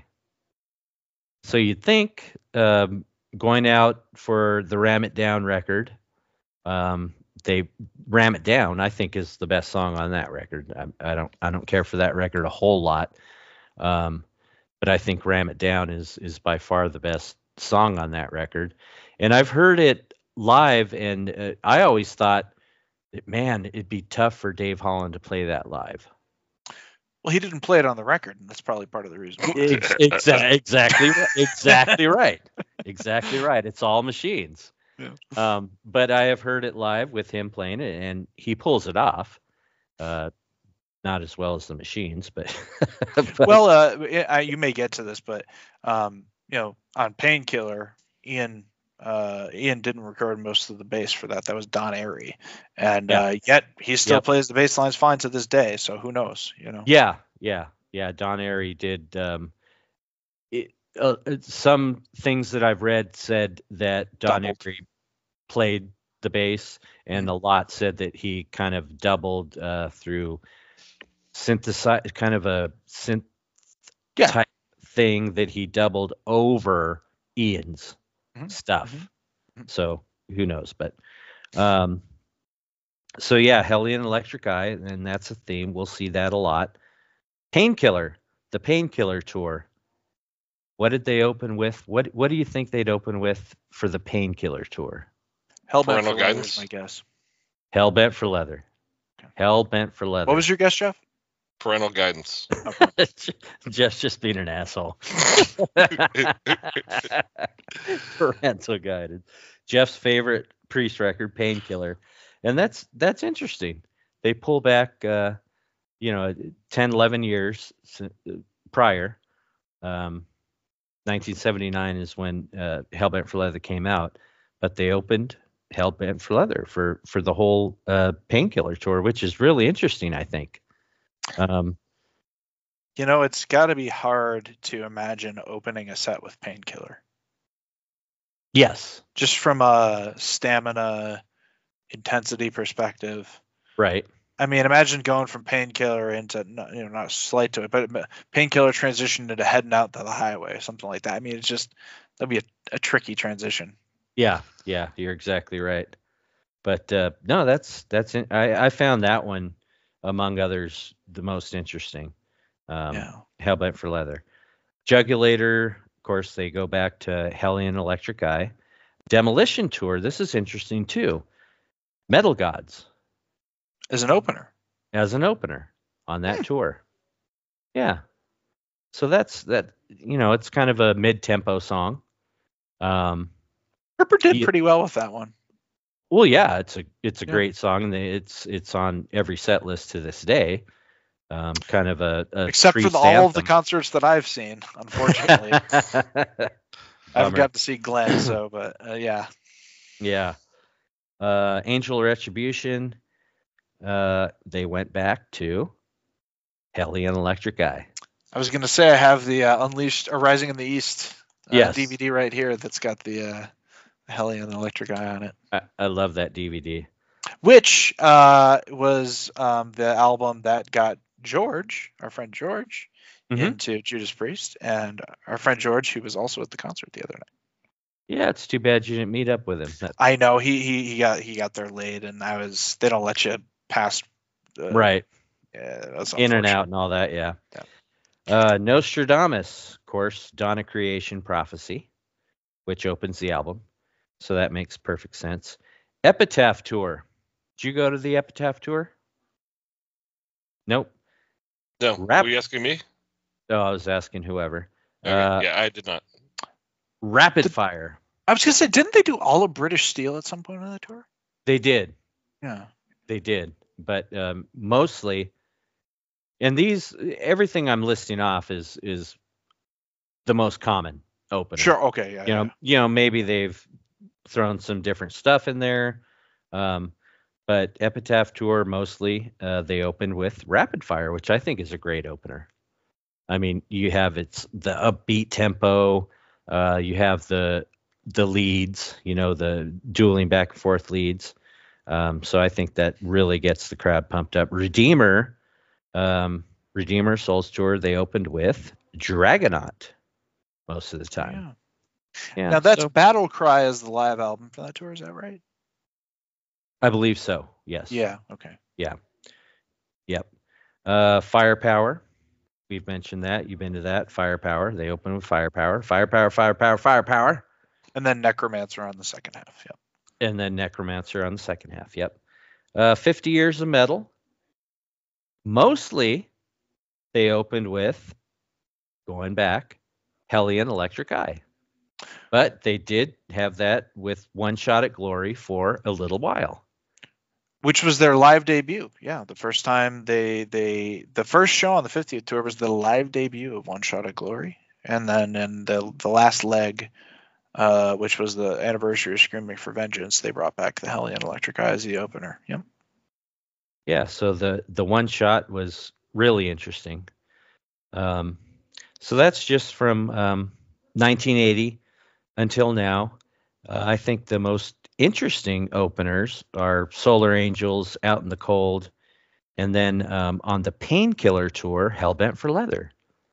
So you'd think um, going out for the Ram It Down record, um, they Ram It Down, I think, is the best song on that record. I, I don't I don't care for that record a whole lot, um, but I think Ram It Down is is by far the best song on that record. And I've heard it live, and uh, I always thought, man, it'd be tough for Dave Holland to play that live. Well, he didn't play it on the record, and that's probably part of the reason. Exa- exactly, exactly right, exactly right. It's all machines. Yeah. Um, but I have heard it live with him playing it, and he pulls it off. Uh, not as well as the machines, but, but well, uh, I, you may get to this, but um, you know, on Painkiller, Ian uh, Ian didn't record most of the bass for that. That was Don Airey, and Yeah. uh, yet he still Yep. plays the bass lines fine to this day. So who knows? You know. yeah, yeah, yeah. Don Airey did. Um, it, uh, some things that I've read said that Don Doubled. Airey played the bass, and a lot said that he kind of doubled uh, through synthesize, kind of a synth Yeah. type thing that he doubled over Ian's Mhm. stuff. Mhm. So who knows? But um, so yeah, Hellion Electric Eye, and that's a theme. We'll see that a lot. Painkiller, the Painkiller tour. What did they open with? What What do you think they'd open with for the Painkiller tour? Hellbent Parental for leather guidance. is my guess. Hell Bent for Leather. Okay. Hell Bent for Leather. What was your guess, Jeff? Parental guidance. Jeff's just being an asshole. Parental guidance. Jeff's favorite Priest record, Painkiller, and that's that's interesting. They pull back, uh, you know, ten, eleven years s- prior. Um, nineteen seventy-nine is when uh, Hellbent for Leather came out, but they opened Hellbent for Leather for for the whole uh, Painkiller tour, which is really interesting, I think. Um, You know, it's got to be hard to imagine opening a set with Painkiller. yes, Just from a stamina intensity perspective. right. I mean, imagine going from Painkiller into, no- you know, not slight to it, but but Painkiller transitioned into Heading Out to the Highway, something like that. I mean, it's just, that'd be a, a tricky transition. Yeah, yeah, you're exactly right. But uh, no, that's that's in, I I found that one among others the most interesting. Um, Yeah. Hellbent for Leather, Jugulator. Of course, they go back to Hellion Electric Eye, Demolition Tour. This is interesting too. Metal Gods As an opener. as an opener on that tour. Yeah. So that's that. You know, it's kind of a mid-tempo song. Um, Ripper did Ye- pretty well with that one. Well, yeah, it's a it's a Yeah. great song, and they- it's it's on every set list to this day. Um, kind of a, a Except for the, priest all of the anthem. concerts that I've seen, unfortunately. I haven't Bummer. got to see Glenn, so, but uh, yeah. Yeah. Uh, Angel Retribution. Uh, they went back to Hellion Electric Eye. I was going to say I have the uh, Unleashed, or Rising in the East uh, Yes. D V D right here that's got the uh, Hellion Electric Eye on it. I, I love that D V D. Which uh, was um, the album that got George, our friend George, Mhm. into Judas Priest, and our friend George, who was also at the concert the other night. Yeah, it's too bad you didn't meet up with him. That- I know he he, he got he got there late, and I was they don't let you pass. Uh, right. Yeah, that's In and unfortunate. out and all that, yeah. Yeah. Uh, Nostradamus, of course, Dawn of Creation Prophecy, which opens the album. So that makes perfect sense. Epitaph Tour. Did you go to the Epitaph Tour? Nope. No, Rap- were you asking me? Oh, I was asking whoever. Okay, Uh, yeah, I did not. Rapid Did- Fire. I was gonna say, didn't they do all of British Steel at some point on the tour? They did. Yeah. They did. But um, mostly, and these, everything I'm listing off is is the most common opener. Sure. Okay. Yeah. You know, yeah. you know, maybe they've thrown some different stuff in there. Um, but Epitaph Tour mostly uh, they opened with Rapid Fire, which I think is a great opener. I mean, you have it's the upbeat tempo, uh, you have the the leads, you know, the dueling back and forth leads. Um, so I think that really gets the crowd pumped up. Redeemer, um, Redeemer Souls Tour, they opened with Dragonaut most of the time. Yeah. Yeah, Now that's so- Battle Cry as the live album for that tour. Is that right? I believe so. Yes. Yeah. Okay. Yeah. Yep. Uh, Firepower. We've mentioned that. You've been to that. Firepower. They open with Firepower. Firepower, Firepower, Firepower. And then Necromancer on the second half. Yep. And then Necromancer on the second half. Yep. Uh, fifty Years of Metal. Mostly they opened with, going back, Hellion Electric Eye. But they did have that with One Shot at Glory for a little while. Which was their live debut. Yeah, the first time they they the first show on the fiftieth tour was the live debut of One Shot at Glory, and then in the the last leg, uh, which was the anniversary of Screaming for Vengeance, they brought back the Hellion Electric Eye as the opener. Yep. Yeah, so the the one shot was really interesting. Um, so that's just from um, nineteen eighty until now. Uh, I think the most interesting openers are Solar Angels, Out in the Cold, and then um, on the Painkiller tour, Hellbent for Leather,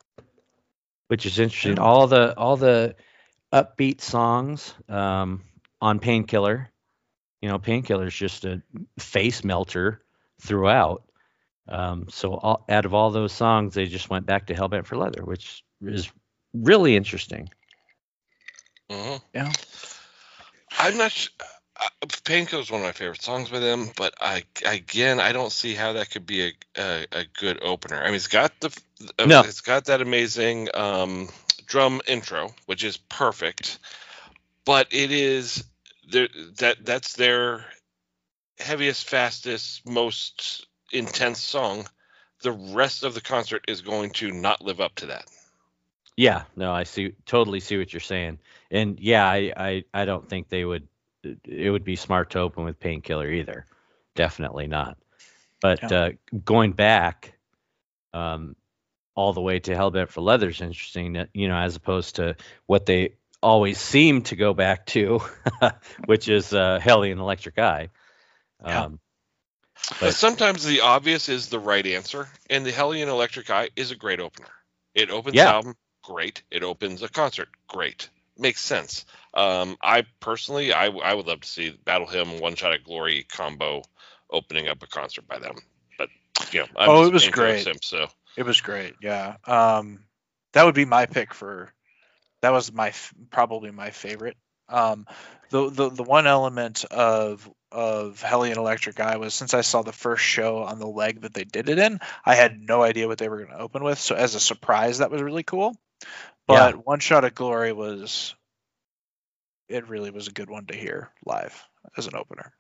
which is interesting. Yeah. All the all the upbeat songs um, on Painkiller. You know, Painkiller is just a face melter throughout. Um, so all, out of all those songs, they just went back to Hellbent for Leather, which is really interesting. Mm-hmm. Yeah. I'm not. Sh- uh, Painkiller is one of my favorite songs by them, but I again I don't see how that could be a a, a good opener. I mean, it's got the uh, No. it's got that amazing um, drum intro, which is perfect, but it is there that that's their heaviest, fastest, most intense song. The rest of the concert is going to not live up to that. Yeah, no, I see, totally see what you're saying, and yeah, I, I, I don't think they would. It would be smart to open with Painkiller either. Definitely not. But Yeah. uh, going back, um, all the way to Hellbent for Leather is interesting. that, You know, as opposed to what they always seem to go back to, which is uh, Hellion Electric Eye. Yeah. Um, But, But- sometimes the obvious is the right answer, and the Hellion Electric Eye is a great opener. It opens Yeah. the album, great. It opens a concert, great. Makes sense. Um, I personally, I, I would love to see Battle Hymn, One Shot at Glory combo opening up a concert by them. But you know, I'm Oh, just it was a Painkiller great. simp, so It was great. Yeah. Um, that would be my pick for. That was my f- probably my favorite. Um, the the the one element of of Hellion Electric Eye was, since I saw the first show on the leg that they did it in, I had no idea what they were going to open with. So as a surprise, that was really cool. But One Shot at Glory was. It really was a good one to hear live as an opener.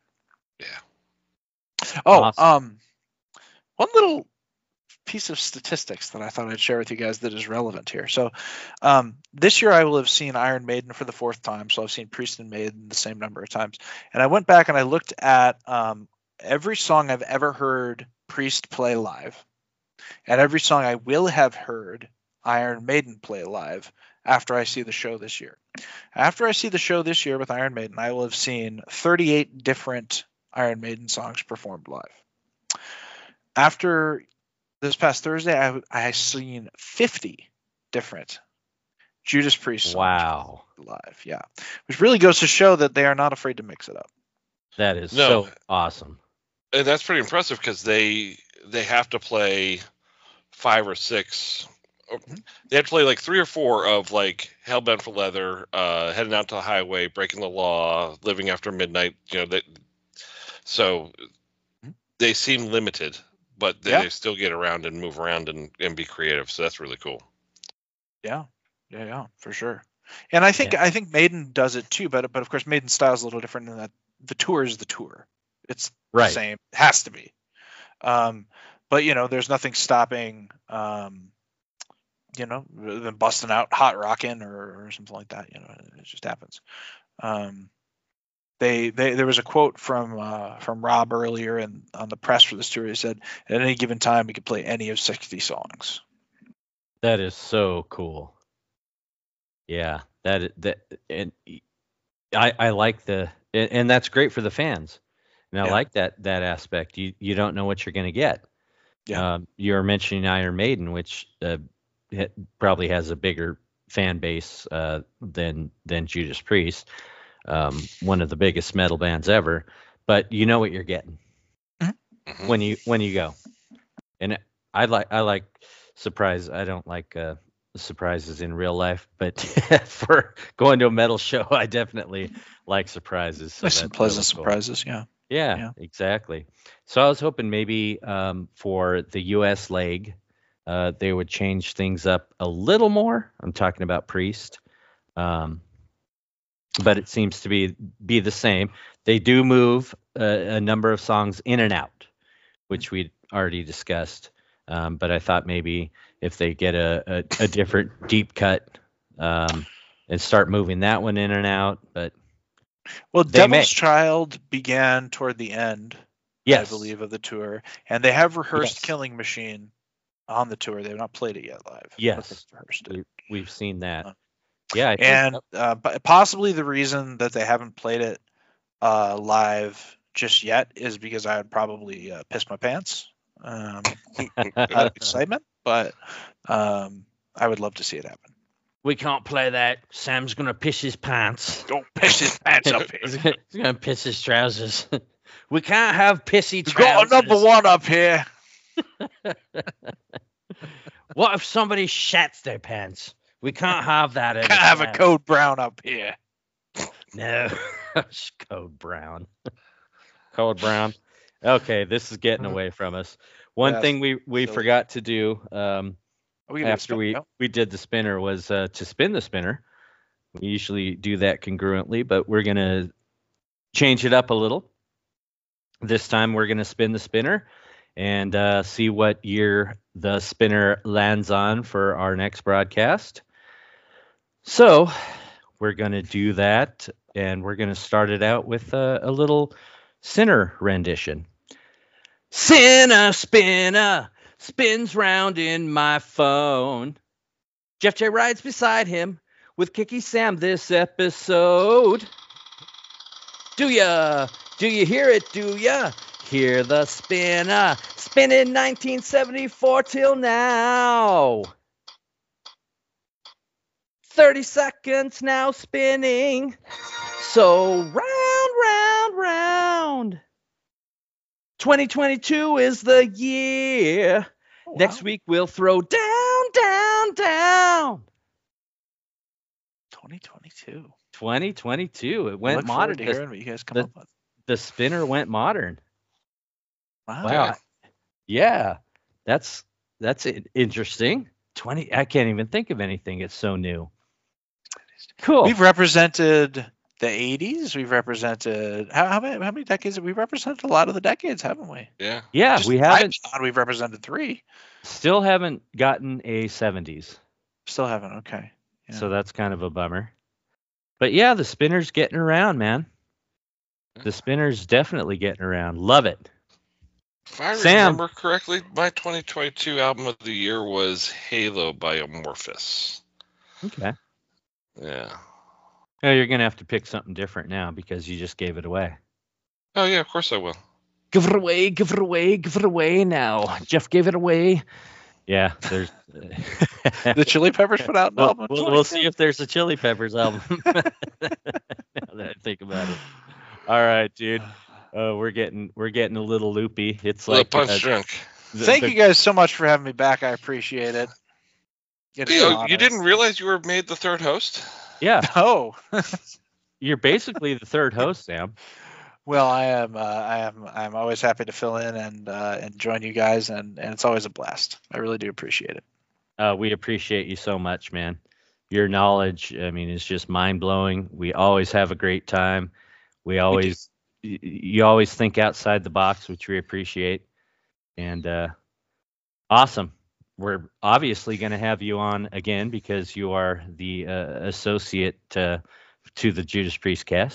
yeah. Oh, Awesome. um, one little piece of statistics that I thought I'd share with you guys that is relevant here. So, um, this year I will have seen Iron Maiden for the fourth time. So I've seen Priest and Maiden the same number of times. And I went back and I looked at um, every song I've ever heard Priest play live, and every song I will have heard Iron Maiden play live after I see the show this year. After I see the show this year with Iron Maiden, I will have seen thirty-eight different Iron Maiden songs performed live. After this past Thursday, I I seen fifty different Judas Priest songs wow, live. Yeah, which really goes to show that they are not afraid to mix it up. that is No. so awesome. And that's pretty impressive because they they have to play five or six. Or they have to play like three or four of like Hellbent for Leather, uh, Heading Out to the Highway, Breaking the Law, Living After Midnight. You know, they, so they seem limited, but they, Yeah. they still get around and move around and, and be creative. So that's really cool. Yeah, yeah, yeah, for sure. And I think I think Maiden does it too, but but of course Maiden's style is a little different in that the tour is the tour. It's Right. the same. It has to be. Um, but you know, there's nothing stopping um, you know, them busting out Hot Rockin' or, or something like that. You know, it just happens. Um, They, they there was a quote from uh, from Rob earlier in on the press for this tour. He said, "At any given time, we could play any of sixty songs." That is so cool. Yeah, that that and I I like the and, and that's great for the fans. And I Yeah. like that that aspect. You you don't know what you're going to get. Yeah. Um, you're mentioning Iron Maiden, which uh, ha- probably has a bigger fan base uh, than than Judas Priest, um, one of the biggest metal bands ever. But you know what you're getting Mhm. when you when you go. And I like I like surprise. I don't like uh, surprises in real life, but for going to a metal show, I definitely like surprises. So There's some that- that pleasant was cool. surprises. Yeah. Yeah, Yeah. exactly. So I was hoping maybe um, for the U S leg, uh, they would change things up a little more. I'm talking about Priest, um, but it seems to be be the same. They do move a, a number of songs in and out, which we already discussed. Um, but I thought maybe if they get a, a, a different deep cut um, and start moving that one in and out, but Well, They may. Devil's Child began toward the end, yes, I believe, of the tour, and they have rehearsed Yes. Killing Machine on the tour. They have not played it yet live. but Yes. they've rehearsed it. we, we've seen that. Uh, Yeah, I think, And uh, po- possibly the reason that they haven't played it uh, live just yet is because I would probably uh, piss my pants um, out of excitement. But um, I would love to see it happen. we can't play that. Sam's gonna piss his pants. Don't piss his pants up He's here. gonna, he's gonna piss his trousers. We can't have pissy We've trousers. got a number one up here. What if somebody shats their pants? We can't have that. at Can't have a club. Code Brown up here. No, Code Brown. Code Brown. Okay, this is getting away from us. One Yes, thing we we silly. forgot to do um, Are we gonna do a after spin? we No? we did the spinner was uh, to spin the spinner. We usually do that congruently, but we're gonna change it up a little. This time we're gonna spin the spinner and uh, see what year the spinner lands on for our next broadcast. So we're gonna do that, and we're gonna start it out with a, a little Sinner rendition. Sinner spinner spins round in my phone. Jeff J rides beside him with Kicky Sam this episode. Do ya? Do you hear it? Do ya? Hear the spinner spinning nineteen seventy-four till now. thirty seconds now spinning. So round, round, round. twenty twenty-two is the year. Oh, Next wow. week we'll throw down, down, down. twenty twenty-two. twenty twenty-two. It I went look forward modern. to The, hearing what you guys come the- up with. the spinner went modern. Wow. Wow. Yeah. That's that's it. Interesting. twenty I can't even think of anything. It's so new. Cool. We've represented the eighties. We've represented how, how many how many decades? We've represented a lot of the decades, haven't we? Yeah. yeah, Just we my haven't pod, We've represented three. still haven't gotten a seventies. Still haven't. Okay. Yeah. So that's kind of a bummer. But yeah, the spinner's getting around, man. The spinner's definitely getting around. Love it. If I Sam. remember correctly, my twenty twenty-two album of the year was Halo by Amorphous. Okay. Yeah. Oh, you're gonna have to pick something different now because you just gave it away. Oh, yeah, of course I will. Give it away, give it away, give it away now. Jeff gave it away. Yeah, there's. the Chili Peppers put out an We'll, album. in we'll, we'll see twenty-two. if there's a Chili Peppers album. Now that I think about it. All right, dude. Uh, we're getting we're getting a little loopy. It's Little like punch uh, drunk. the- Thank the- you guys so much for having me back. I appreciate it. It's an You, honor. you didn't realize you were made the third host? Yeah, Oh. you're basically the third host, Sam. Well, I am. Uh, I am. I'm always happy to fill in and uh, and join you guys, and, and it's always a blast. I really do appreciate it. Uh, we appreciate you so much, man. Your knowledge, I mean, is just mind blowing. We always have a great time. We always, y- you always think outside the box, which we appreciate. And uh, awesome. We're obviously going to have you on again because you are the uh, associate uh, to the Judas Priest cast,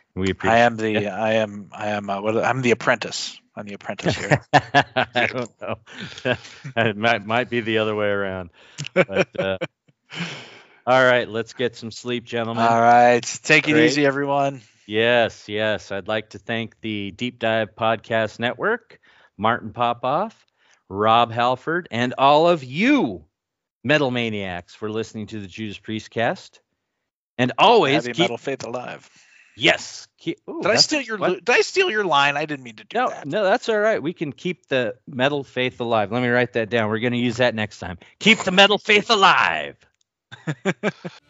We appreciate. I am the it. I am I am uh, what, I'm the apprentice. I'm the apprentice here. I don't know. It might might be the other way around. But uh, all right, let's get some sleep, gentlemen. All right, take it Great. easy, everyone. Yes, yes. I'd like to thank the Deep Dive Podcast Network, Martin Popoff, Rob Halford, and all of you Metal Maniacs for listening to the Judas Priest cast. And always Happy keep, Metal Faith alive. yes. Keep, ooh, Did I that's- steal your what? lo- Did I steal your line? I didn't mean to do No, that. no, that's all right. We can keep the Metal Faith alive. Let me write that down. We're going to use that next time. Keep the Metal Faith alive.